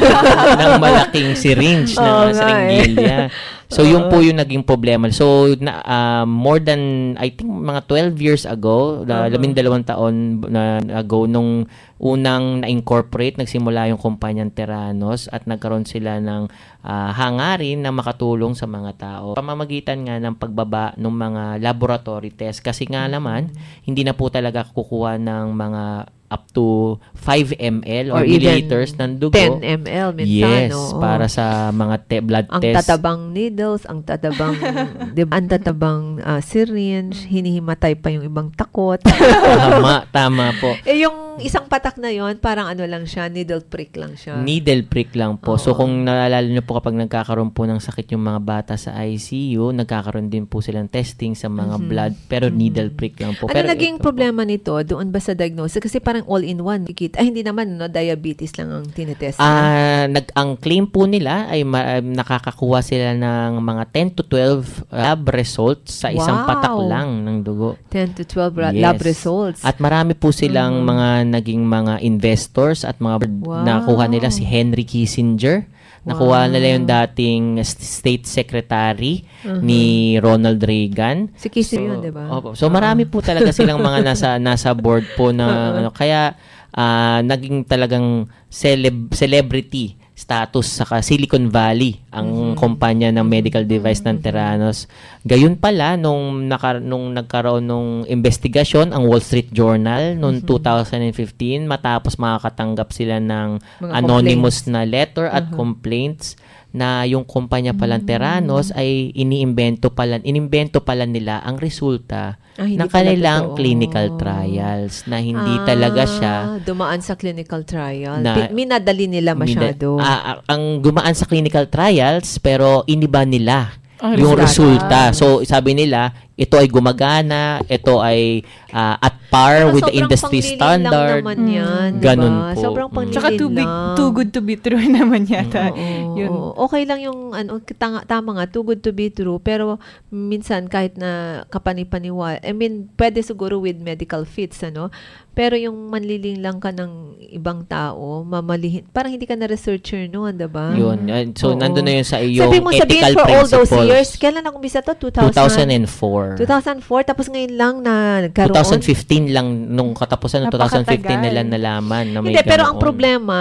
ng malaking syringe na oh, syringilya. So, yung po yung naging problema. So, na, uh, more than, I think, mga twelve years ago, uh-huh. labindalawang taon na ago, nung unang na-incorporate, nagsimula yung kumpanyang Theranos at nagkaroon sila ng uh, hangarin na makatulong sa mga tao. Pamamagitan nga ng pagbaba ng mga laboratory test. Kasi nga naman, hindi na po talaga kukuha ng mga up to five milliliters or, or milliliters ng dugo.
ten milliliters minsan.
Yes,
oh.
para sa mga te- blood
ang
test.
Ang tatabang needles, ang tatabang diba, ang tatabang uh, syringe, hinihimatay pa yung ibang takot.
Tama, tama po.
Eh yung isang patak na yon, parang ano lang siya, needle prick lang siya.
Needle prick lang po. Oo. So kung naalala niyo po kapag nagkakaroon po ng sakit yung mga bata sa I C U, nagkakaroon din po silang testing sa mga mm-hmm. blood, pero mm-hmm. needle prick lang po.
Ano
pero
naging
ito
problema
po
nito? Doon ba sa diagnosis? Kasi parang all-in-one. Ay, hindi naman, no? Diabetes lang ang tinetest.
Ah, uh, nag ang claim po nila ay ma- nakakakuha sila ng mga ten to twelve lab results sa isang wow. patak lang ng dugo.
ten to twelve ra-
yes.
lab results.
At marami po silang mm. mga naging mga investors at mga wow. nakuha nila si Henry Kissinger. Nakuha wow. nila yung dating State Secretary uh-huh. ni Ronald Reagan.
Si Kissinger
so,
yun, diba?
Opo. So, marami po talaga silang mga nasa nasa board po na uh-huh. ano, kaya uh, naging talagang celeb- celebrity status sa Silicon Valley ang mm-hmm. kumpanya ng medical device ng Theranos. Gayun pala nung naka, nung nagkaroon ng investigasyon ang Wall Street Journal noong mm-hmm. twenty fifteen matapos makakatanggap sila ng mga anonymous complaints. na letter at uh-huh. complaints na yung kumpanya palang Theranos ay iniimbento pala, inimbento pala nila ang resulta
Ah, hindi
ng
pala
kanilang
totoo.
clinical trials na hindi
Ah,
talaga siya
dumaan sa clinical trial.
na-
Pi- minadali nila masyado.
Mina- ah, ah, ang gumaan sa clinical trials pero iniba nila
Ang
yung
resulta.
resulta. So sabi nila, ito ay gumagana, ito ay ah, at par
Pero
with the
sobrang
industry
panglilin
standard.
lang naman yan,
Mm.
diba?
Ganun po.
Sobrang
Mm.
panglilin
Tsaka too big,
lang.
too good to be true naman yata.
Oo,
Yun.
oo. Okay lang yung ano tama, tama nga, too good to be true, pero minsan kahit na kapanipaniwala, I mean, pwede siguro with medical fits, ano, pero yung manliling lang ka ng ibang tao, mamalihin, parang hindi ka na researcher noon, diba?
Yun. Yan. So
Oo.
nandun na yun sa iyong
Sabi mo, sabihin
ethical
for all those
principles.
years, kailan nag-umpisa to? two thousand?
two thousand four.
two thousand four, tapos ngayon lang na nagkaroon.
twenty fifteen lang, nung katapusan ng twenty fifteen nila nalaman na may
Hindi, pero ang
ganoon.
problema,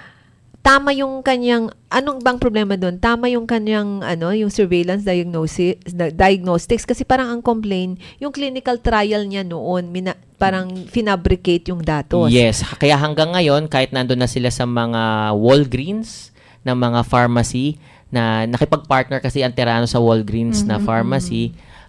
tama yung kanyang, anong bang problema doon? Tama yung kanyang, ano, yung surveillance diagnosis, diagnostics, kasi parang ang complaint, yung clinical trial niya noon, mina, parang finabricate yung datos.
Yes. Kaya hanggang ngayon, kahit nandun na sila sa mga Walgreens, na mga pharmacy, na nakipag-partner kasi ang Theranos sa Walgreens na pharmacy,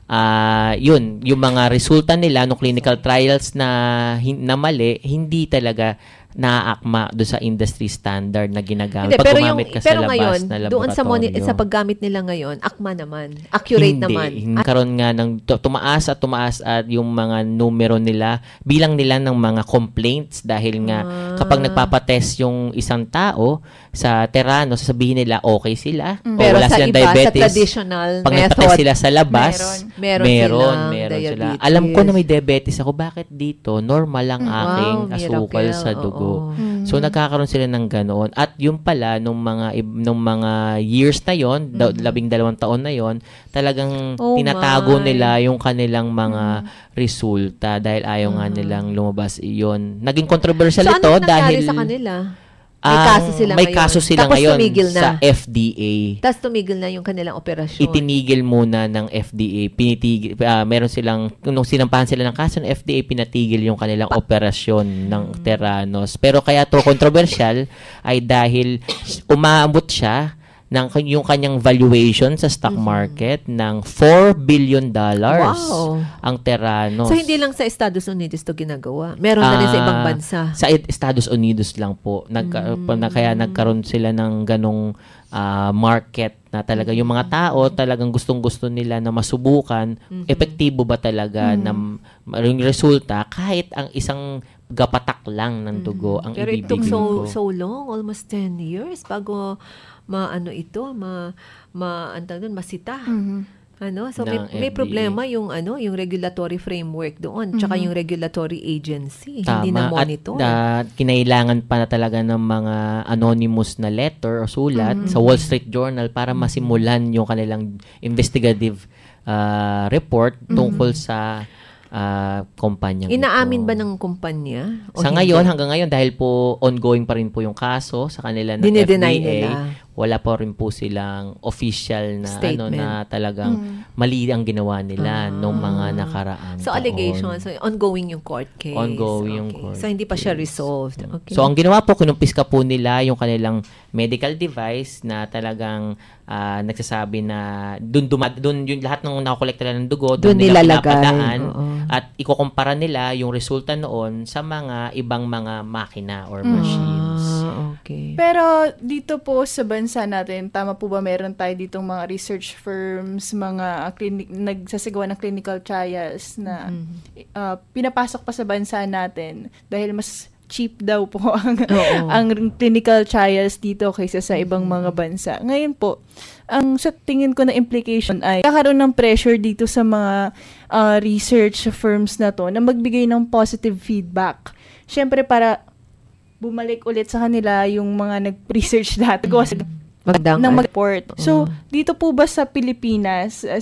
ah yun, yung mga resulta nila ng clinical trials na, hin- na mali, hindi talaga naaakma doon sa industry standard na ginagamit.
Hindi,
Pag
pero yung,
gumamit ka
pero
sa labas
ngayon,
na laboratorio.
doon sa, moni- sa paggamit nila ngayon, akma naman. Accurate
hindi,
naman.
Hindi. Karoon nga ng tu- tumaas at tumaas at yung mga numero nila, bilang nila ng mga complaints dahil nga
Ah.
kapag nagpapatest yung isang tao sa Theranos, sasabihin nila okay sila o
Pero
wala
sa
silang
iba,
diabetes.
sa traditional
Pag
method,
nagpatest sila sa labas,
meron,
meron,
silang
meron sila.
diabetes.
Alam ko na may diabetes ako, bakit dito? Normal lang aking
Wow,
asukal
miracle,
sa dugo.
oo.
So nagkakaroon sila ng ganoon. At yung pala nung mga ib- nung mga years na yon, da- labing dalawang taon na yon, talagang
Oh
tinatago
my.
nila yung kanilang mga resulta dahil ayaw nga nilang lumabas iyon. Naging controversial
So,
ito
anong nangyari
dahil
sa kanila? May
ang-
kaso sila
may
ngayon.
kaso sila
Tapos
ngayon
tumigil na.
sa F D A.
Tapos tumigil na yung kanilang operasyon.
Itinigil muna ng F D A. Pinitigil, ah, meron silang, nung sinampahan sila ng kaso ng F D A, pinatigil yung kanilang operasyon ng Theranos. Pero kaya to controversial ay dahil umaabot siya ng yung kanyang valuation sa stock market ng four billion dollars
Wow.
ang Theranos.
So, hindi lang sa Estados Unidos to ginagawa. Meron na rin sa ibang
Ah,
bansa.
Sa Estados Unidos lang po. Nagka, pa- na, kaya nagkaroon sila ng ganong ah, market na talaga yung mga tao talagang gustong-gusto nila na masubukan epektibo ba talaga na m- yung resulta kahit ang isang gapatak lang ng dugo ang
Pero it took
ibibigay
so,
ko.
so long, almost ten years, bago maano ito, ma, ma, antang doon, masita. Ano? So, may,
Ng
may
F D A.
problema yung, ano, yung regulatory framework doon, tsaka yung regulatory agency. Hindi na
Tama.
monitor.
At ah, kinailangan pa na talaga ng mga anonymous na letter o sulat sa Wall Street Journal para masimulan yung kanilang investigative ah, report tungkol sa ah, kumpanyang
Inaamin
ito.
ba ng kumpanya? O
Sa
hindi?
ngayon, hanggang ngayon, dahil po ongoing pa rin po yung kaso sa kanila ng F D A,
Dinideny nila.
wala pa rin po silang official na ano
Statement.
na talagang mali ang ginawa nila nung mga nakaraang
So,
taon.
allegations. So, ongoing yung court case.
Ongoing yung
Okay.
court
So, hindi pa siya
case.
resolved. Okay.
So, ang ginawa po, kinumpis ka po nila yung kanilang medical device na talagang ah, nagsasabi na dun, dumad, dun yung lahat ng nakakolekta nila ng dugo,
Dun
dun nila
nilalagay.
pinapadaan
Oo.
at ikukumpara nila yung resulta noon sa mga ibang mga makina or
Mm.
machines.
Ah, okay.
Pero dito po sa bansa natin, tama po ba meron tayo ditong mga research firms, mga clinic, nagsasagawa ng clinical trials na uh, pinapasok pa sa bansa natin dahil mas cheap daw po ang, ang clinical trials dito kaysa sa ibang mga bansa. Ngayon po, ang sa tingin ko na implication ay kakaroon ng pressure dito sa mga uh, research firms na to na magbigay ng positive feedback. Siyempre para bumalik ulit sa kanila yung mga nag-research dati. Mm-hmm.
Magdang
ng mag-report. So, dito po ba sa Pilipinas, as, paano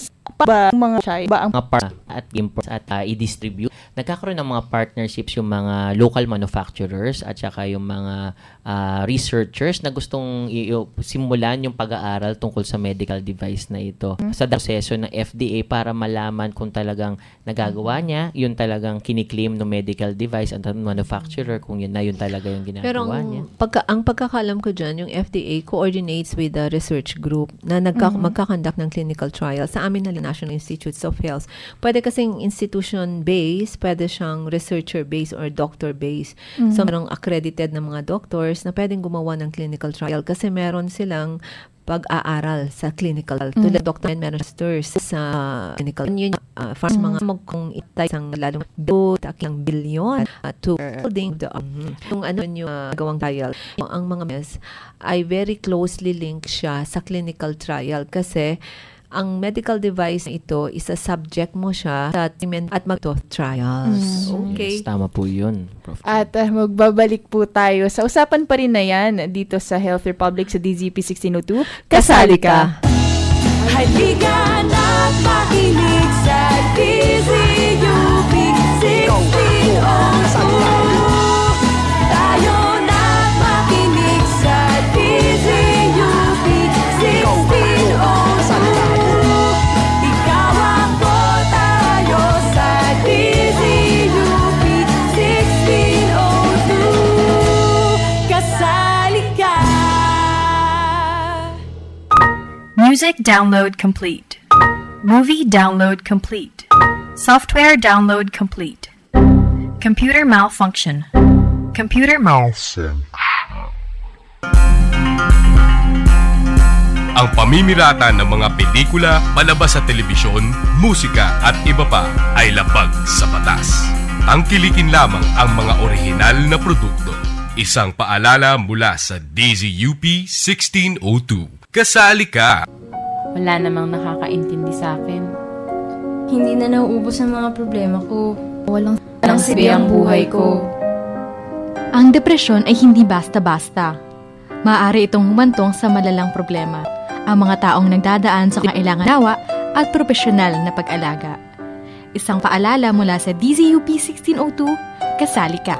ba ang mga siya, ba ang
mga par at import at uh, i-distribute. Nagkakaroon ng mga partnerships yung mga local manufacturers at saka yung mga uh, researchers na gustong i- simulan yung pag-aaral tungkol sa medical device na ito. Mm-hmm. Sa proseso ng F D A para malaman kung talagang nagagawa niya, yun talagang kiniklaim ng medical device at manufacturer kung yun na yun talaga yung ginagawa
Pero ang,
niya.
Pagka, ang pagkakalam ko dyan, yung F D A coordinates with the research group na nagka, mm-hmm. magkakandak ng clinical trial. Sa amin na National Institutes of Health. Pwede kasing institution-based, pwede siyang researcher-based or doctor-based. Mm-hmm. So, merong accredited na mga doctors na pwedeng gumawa ng clinical trial kasi meron silang pag-aaral sa clinical. Mm-hmm. Tulad doctor and meron masters sa clinical. Yun yung uh, first mm-hmm. mga magkong itay isang lalong do, taklang bilyon uh, to building the um, yung ano yung uh, gawang trial. Ang mga mes ay very closely linked siya sa clinical trial kasi ang medical device na ito, isa subject mo siya sa treatment at mag-trials. Mm. Okay.
Yes, tama po yun, Prof
At uh, magbabalik po tayo sa usapan pa rin na yan dito sa Health Republic sa D Z P sixteen oh two. Kasali ka!
Halika na't makinig sa D Z U P sixteen oh two. Tayo na't makinig sa D Z U P sixteen oh two. Ikaw ako, tayo sa D Z U P sixteen oh two. Kasali ka!
Music download complete. Movie download complete. Software download complete. Computer malfunction. Computer malfunction.
Ang pamimirata ng mga pelikula, palabas sa telebisyon, musika at iba pa ay labag sa batas. Tangkilikin lamang ang mga orihinal na produkto. Isang paalala mula sa D Z U P sixteen oh two. Kasali ka!
Wala namang nakakaintindi sa akin.
Hindi na nauubos ang mga problema ko.
Walang,
walang sibi ang buhay ko.
Ang depresyon ay hindi basta-basta. Maaari itong humantong sa malalang problema. Ang mga taong nagdadaan sa kailangan nawa at profesional na pag-alaga. Isang paalala mula sa D Z U P sixteen oh two, kasali ka!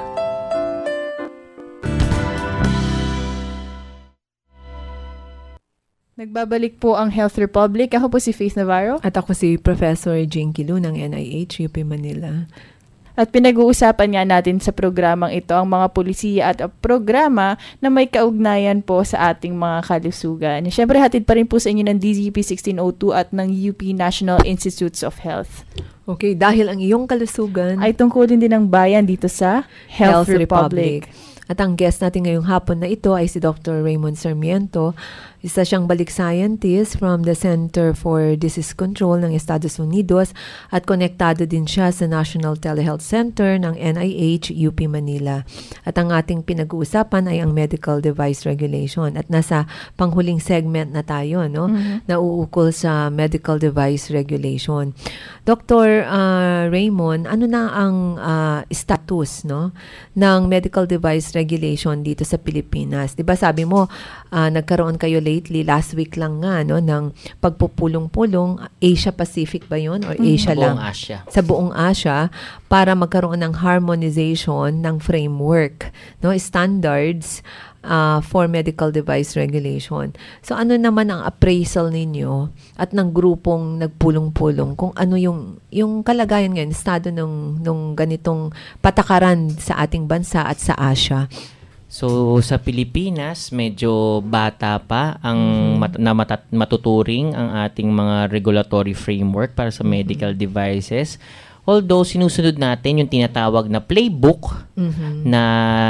Nagbabalik po ang Health Republic. Ako po si Faith Navarro.
At ako si Professor Jinky Lu ng N I H U P Manila.
At pinag-uusapan nga natin sa programang ito ang mga polisiya at programa na may kaugnayan po sa ating mga kalusugan. Siyempre, hatid pa rin po sa inyo ng D Z U P sixteen oh two at ng U P National Institutes of Health.
Okay, dahil ang iyong kalusugan
ay tungkulin din ng bayan dito sa Health, Health Republic. Republic.
At ang guest natin ngayong hapon na ito ay si Doctor Raymond Sarmiento. Isa siyang balik scientist from the Center for Disease Control ng Estados Unidos at konektado din siya sa National Telehealth Center ng N I H U P Manila. At ang ating pinag-uusapan ay ang Medical Device Regulation. At nasa panghuling segment na tayo, no? Mm-hmm. Nauukol sa Medical Device Regulation. Doctor uh, Raymond, ano na ang uh, status, no, ng Medical Device Regulation dito sa Pilipinas? 'Di ba sabi mo uh, nagkaroon kayo lately last week lang nga, no, ng pagpupulong-pulong Asia Pacific ba 'yon or Asia
mm-hmm.
lang?
Buong Asia.
Sa buong Asia para magkaroon ng harmonization ng framework, no, standards Uh, for medical device regulation. So ano naman ang appraisal ninyo at ng grupong nagpulong-pulong kung ano yung yung kalagayan ngayon, estado ng nung ganitong patakaran sa ating bansa at sa Asia?
So sa Pilipinas, medyo bata pa ang mm-hmm. mat- na matat- matuturing ang ating mga regulatory framework para sa medical mm-hmm. devices. Although sinusunod natin yung tinatawag na playbook mm-hmm. na,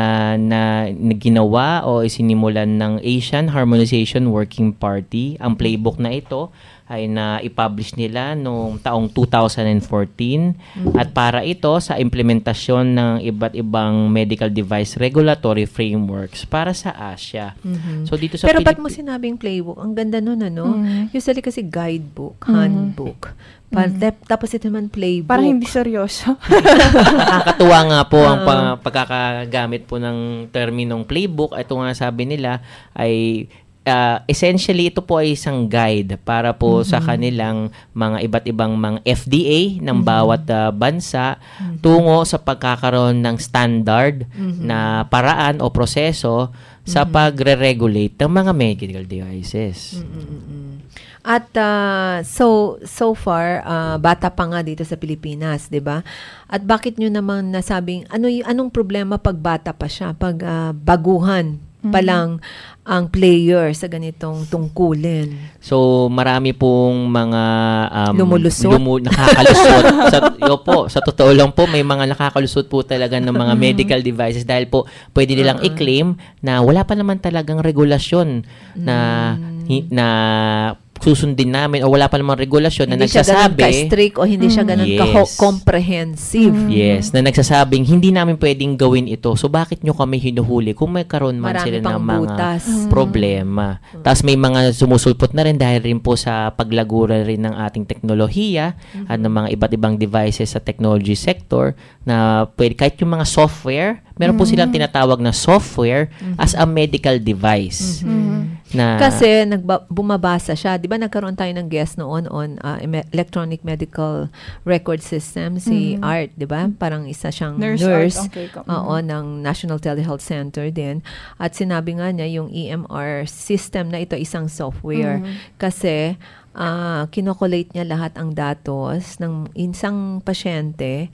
na na ginawa o isinimulan ng Asian Harmonization Working Party. Ang playbook na ito ay na i-publish nila noong taong two thousand fourteen mm-hmm. at para ito sa implementasyon ng iba't ibang medical device regulatory frameworks para sa Asia.
Mm-hmm.
So dito sa
Pero
Pilip-
ba't mo sinabing playbook? Ang ganda nun, ano? Mm-hmm. Usually kasi guidebook,
mm-hmm.
handbook. Pa- mm-hmm. Tapos ito naman playbook.
Parang hindi seryoso.
Nakakatuwa nga po ang pa- pagkakagamit po ng terminong playbook. Ito nga sabi nila ay uh, essentially ito po ay isang guide para po
Mm-hmm.
sa kanilang mga iba't ibang mga F D A ng
Mhm.
bawat uh, bansa
Mhm.
tungo sa pagkakaroon ng standard
Mhm.
na paraan o proseso sa
Mhm.
pagre-regulate ng mga medical devices.
Mm-mm-mm. At uh, so so far uh, bata pa nga dito sa Pilipinas, 'di ba? At bakit nyo naman nasabing ano y- anong problema pag bata pa siya, pag uh, baguhan pa
Mhm.
lang ang player sa ganitong tungkulin?
So marami pong mga um,
Lumulusot?
lumu- nakakalusot. sa, yo po, sa totoo lang po, may mga nakakalusot po talaga ng mga medical devices dahil po pwede nilang
Uh-uh.
i-claim na wala pa naman talagang regulasyon na hi- na susundin namin o wala pa namang regulasyon na
Hindi siya ganun
nagsasabi
ka-strict o hindi siya ganun
Yes.
ka-comprehensive.
Yes, na nagsasabing hindi namin pwedeng gawin ito. So bakit nyo kami hinuhuli kung may karoon man
Marami
sila
pang
ng mga
butas. Mm.
problema. Tapos may mga sumusulpot na rin dahil rin po sa paglagura rin ng ating teknolohiya at ng mga iba't ibang devices sa technology sector na pwede, kahit yung mga software, meron po
Mhm.
silang tinatawag na software
Mhm.
as a medical device. Na,
Kasi nagba- bumabasa siya. 'Di ba nagkaroon tayo ng guest noon on uh, em- electronic medical record system si
Mhm.
Art, 'di ba? Parang isa siyang
Nurse
nurse,
Art, okay ka.
oo, ng National Telehealth Center din. At sinabi nga niya yung E M R system na ito isang software
Mhm.
kasi uh, kinokolate niya lahat ang datos ng isang pasyente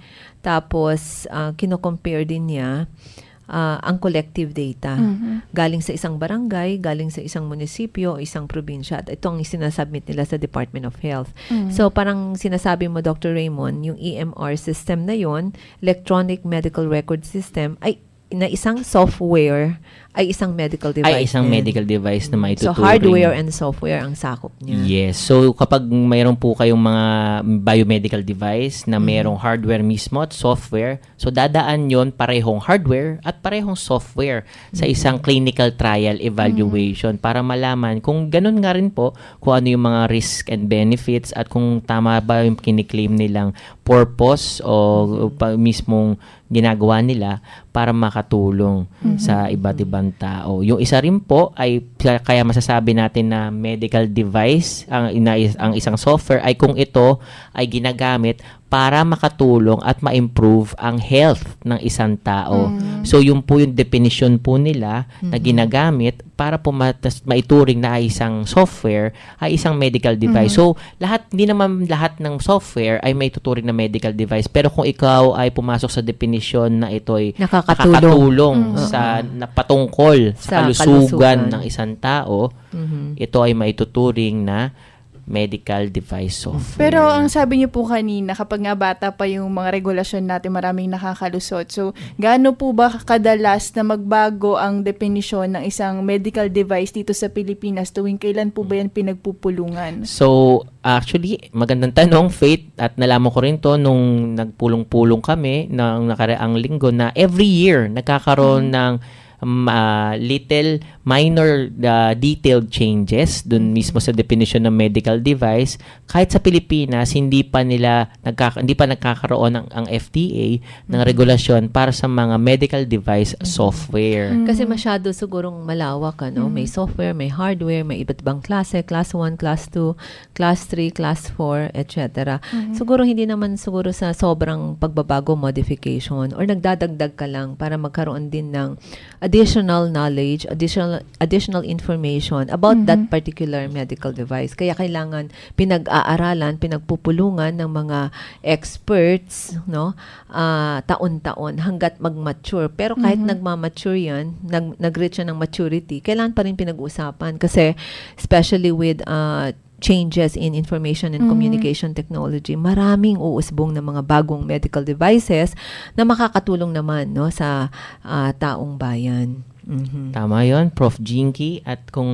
tapos uh, kino-compare din niya uh, ang collective data.
Mhm.
Galing sa isang barangay, galing sa isang munisipyo, isang probinsya. At ito ang sinasubmit nila sa Department of Health.
Mhm.
So, parang sinasabi mo, Doctor Raymond, yung E M R system na yon, Electronic Medical Record System, ay na isang software ay isang medical device.
ay isang
din.
medical device na
So,
maituturing.
hardware and software ang sakop niya.
Yes. So, kapag mayroon po kayong mga biomedical device na
Mhm.
mayroong hardware mismo at software, so dadaan yon parehong hardware at parehong software sa
Mhm.
isang clinical trial evaluation para malaman kung ganun nga rin po kung ano yung mga risk and benefits at kung tama ba yung kiniklaim nilang purpose o pa, mismong ginagawa nila para makatulong
Mhm.
sa iba't ibang tao. Yung isa rin po ay kaya masasabi natin na medical device ang, ina, ang isang software ay kung ito ay ginagamit para makatulong at ma-improve ang health ng isang tao.
Mm.
So, yun po yung definition po nila na
Mhm.
ginagamit para po matas, maituring na ay isang software ay isang medical device.
Mhm.
So, lahat, hindi naman lahat ng software ay may tuturing na medical device. Pero kung ikaw ay pumasok sa definition na ito ay
Nakakatulong.
nakakatulong
Mhm.
sa napatungkol sa,
Sa
kalusugan,
kalusugan.
ng isang tao,
Mhm.
ito ay maituturing na medical device software.
Pero ang sabi niyo po kanina, kapag nga bata pa yung mga regulasyon natin, maraming nakakalusot. So, gaano po ba kadalas na magbago ang definisyon ng isang medical device dito sa Pilipinas? Tuwing kailan po ba yan pinagpupulungan?
So, actually, magandang tanong, Faith, at nalaman ko rin to nung nagpulong-pulong kami ng nakaraang linggo na every year nagkakaroon ng um, uh, little minor uh, detailed changes dun mismo sa definition ng medical device. Kahit sa Pilipinas, hindi pa nila nagkaka- hindi pa nagkakaroon ng ang F D A ng regulasyon para sa mga medical device software.
Kasi masyado sigurong malawak, ano? May software, may hardware, may iba't ibang klase, class one, class two, class three, class four, et cetera.
Mhm.
Siguro hindi naman siguro sa sobrang pagbabago, modification, or nagdadagdag ka lang para magkaroon din ng additional knowledge, additional additional information about
Mhm.
that particular medical device. Kaya kailangan pinag-aaralan, pinagpupulungan ng mga experts, no? Ah, taon-taon hanggat mag-mature. Pero kahit
Mhm.
nagma-mature yan, nag nag-reach yan ng maturity, kailangan pa rin pinag-uusapan kasi especially with uh, changes in information and
Mhm.
communication technology, maraming uusbong ng mga bagong medical devices na makakatulong naman, no, sa ah, taong bayan. Mhm.
Tama yon, Prof Jinky. At kung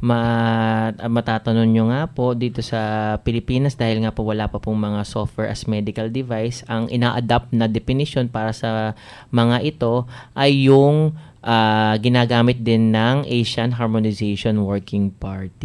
ma- matatanong nyo nga po dito sa Pilipinas, dahil nga po wala pa pong mga software as medical device, ang ina-adapt na definition para sa mga ito ay yung ah, ginagamit din ng Asian Harmonization Working Party.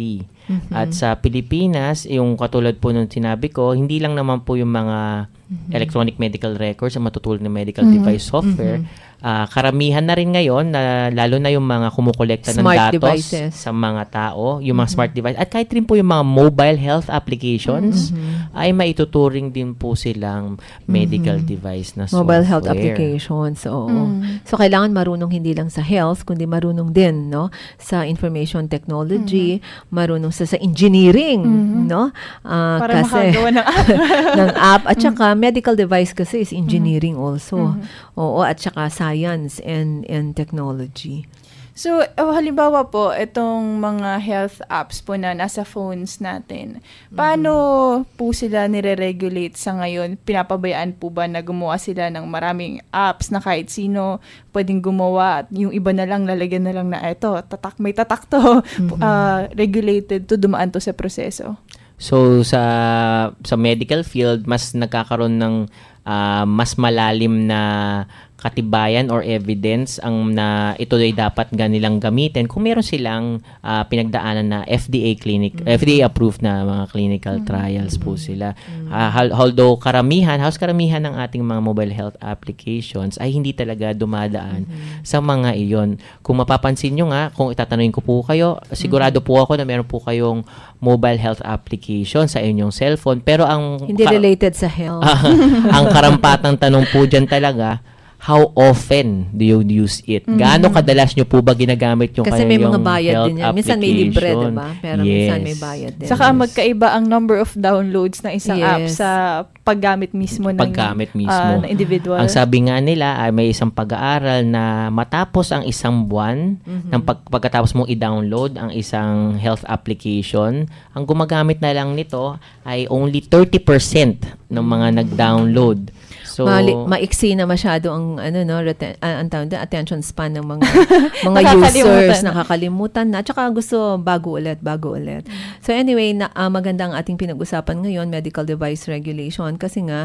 Mhm.
At sa Pilipinas, yung katulad po nung sinabi ko, hindi lang naman po yung mga mm-hmm. electronic medical records ang matutulong ng medical
Mhm.
device software.
Mhm.
Ah, karamihan na rin ngayon, na lalo na yung mga kumukolekta ng
Smart
datos
devices.
sa mga tao, yung mga
Mhm.
smart device, at kahit rin po yung mga mobile health applications,
Mhm.
ay maituturing din po silang medical
Mhm.
device na software.
Mobile health applications, oo.
Mm.
So, kailangan marunong hindi lang sa health, kundi marunong din, no? Sa information technology, marunong sa, sa engineering,
Mhm.
no? Ah,
Para
kasi,
makagawa ng app.
ng app. At saka, medical device kasi is engineering also.
Mhm.
Oo, at saka science and, and technology.
So, oh, halimbawa po, itong mga health apps po na nasa phones natin, paano po sila nire-regulate sa ngayon? Pinapabayaan po ba na gumawa sila ng maraming apps na kahit sino pwedeng gumawa at yung iba na lang, lalagyan na lang na ito, tatak, may tatak to,
Mhm.
uh, regulated to, dumaan to sa proseso?
So sa sa medical field, mas nagkakaroon ng ah, mas malalim na katibayan or evidence ang na ito ay dapat ganilang gamitin kung meron silang ah, pinagdaanan na F D A clinic, F D A approved na mga clinical trials po sila. Ah, hal- although karamihan, halos karamihan ng ating mga mobile health applications ay hindi talaga dumadaan sa mga iyon. Kung mapapansin nyo nga, kung itatanungin ko po kayo, sigurado po ako na meron po kayong mobile health application sa inyong cellphone, pero ang
Hindi
ka-
related sa health.
ang karampatang tanong po dyan talaga, how often do you use it?
Mhm.
Gaano kadalas nyo po ba ginagamit yung
Kasi may
kanyang
mga bayad
health
din yan. Minsan may libre,
application?
diba? Pero
Yes.
minsan may bayad din.
Saka magkaiba ang number of downloads ng isang app
Yes.
sa paggamit mismo ng
Paggamit mismo.
ah, ng individual.
Ang sabi nga nila ay may isang pag-aaral na matapos ang isang buwan
Mhm.
ng pag- pagkatapos mong i-download ang isang health application, ang gumagamit na lang nito ay only thirty percent ng mga nag-download. So,
Mali, maiksi na masyado ang ano no reten, uh, ang tawag doon, attention span ng mga mga
Nakakalimutan
users,
na.
nakakalimutan na. Tsaka gusto bago ulit, bago ulit. So anyway, na, uh, maganda ang ating pinag-usapan ngayon, medical device regulation, kasi nga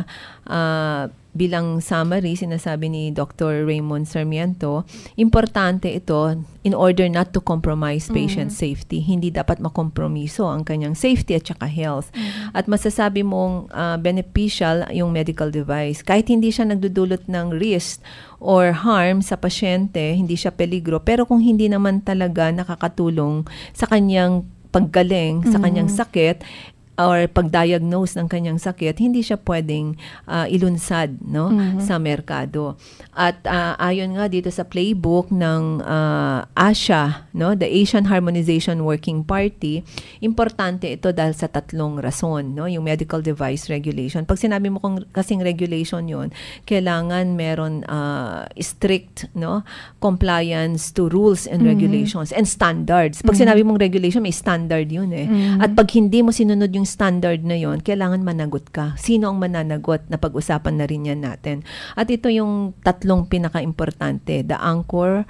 uh, bilang summary, sinasabi ni Doctor Raymond Sarmiento, importante ito in order not to compromise patient safety. Hindi dapat makompromiso ang kanyang safety at saka health. At masasabi mong uh, beneficial yung medical device. Kahit hindi siya nagdudulot ng risk or harm sa pasyente, hindi siya peligro. Pero kung hindi naman talaga nakakatulong sa kanyang paggaling, sa kanyang sakit, or pag-diagnose ng kanyang sakit, hindi siya pwedeng uh, ilunsad no
Mhm.
sa merkado. At uh, ayon nga dito sa playbook ng uh, A S H A, no, the Asian Harmonization Working Party, importante ito dahil sa tatlong rason, no, yung medical device regulation. Pag sinabi mo kung kasing regulation 'yon, kailangan meron uh, strict no compliance to rules and
Mhm.
regulations and standards. Pag
Mhm.
sinabi mong regulation, may standard 'yun eh.
Mhm.
At pag hindi mo sinunod yung standard na yon, kailangan managot ka. Sino ang mananagot? Na pag-usapan na rin yan natin. At ito yung tatlong pinaka-importante. The anchor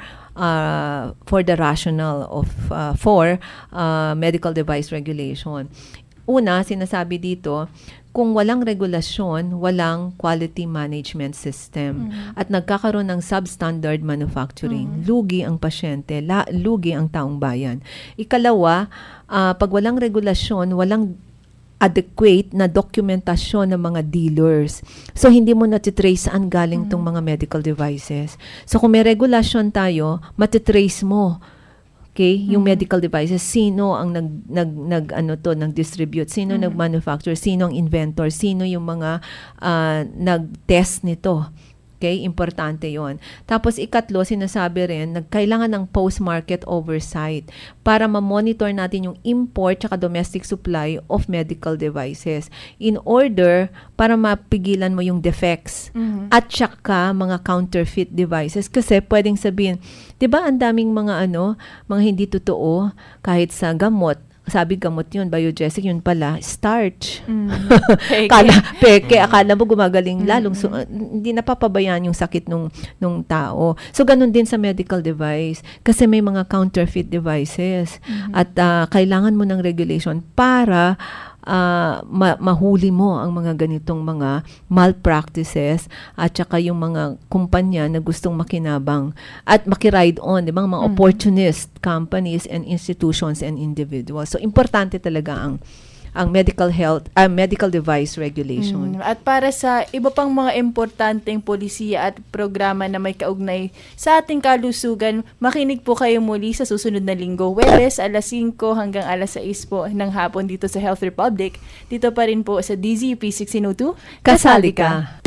uh, for the rationale of uh, for uh, medical device regulation. Una, sinasabi dito, kung walang regulasyon, walang quality management system.
Mhm.
At nagkakaroon ng substandard manufacturing. Lugi ang pasyente, la, lugi ang taong bayan. Ikalawa, uh, pag walang regulasyon, walang adequate na dokumentasyon ng mga dealers. So, hindi mo natitrace saan galing tong mga medical devices. So, kung may regulasyon tayo, matitrace mo, okay, yung medical devices, sino ang nag, nag, nag ano to, nag-distribute, sino
Mhm.
nag-manufacture, sino ang inventor, sino yung mga ah, nag-test nito. Okay, importante yon. Tapos ikatlo, sinasabi rin, nagkailangan ng post-market oversight para ma-monitor natin yung import at domestic supply of medical devices in order para mapigilan mo yung defects
Mhm.
at saka mga counterfeit devices. Kasi pwedeng sabihin, di ba ang daming mga ano, mga hindi totoo kahit sa gamot. Sabi gamot yun, biogesic, yun pala, starch.
Mm. Peke.
Kala, peke, akala mo gumagaling lalong, so, uh, hindi napapabayaan yung sakit nung, nung tao. So, ganun din sa medical device. Kasi may mga counterfeit devices.
Mhm.
At uh, kailangan mo ng regulation para uh, ma- mahuli mo ang mga ganitong mga malpractices at saka yung mga kumpanya na gustong makinabang at makiride on, di ba? Mga mm-hmm. opportunist companies and institutions and individuals. So, importante talaga ang ang medical health, uh, medical device regulation.
Mm, at para sa iba pang mga importanteng polisiya at programa na may kaugnay sa ating kalusugan, makinig po kayo muli sa susunod na linggo, Huwebes, alas singko hanggang alas sais po ng hapon dito sa Health Republic. Dito pa rin po sa D Z U P sixteen oh two.
Kasali ka!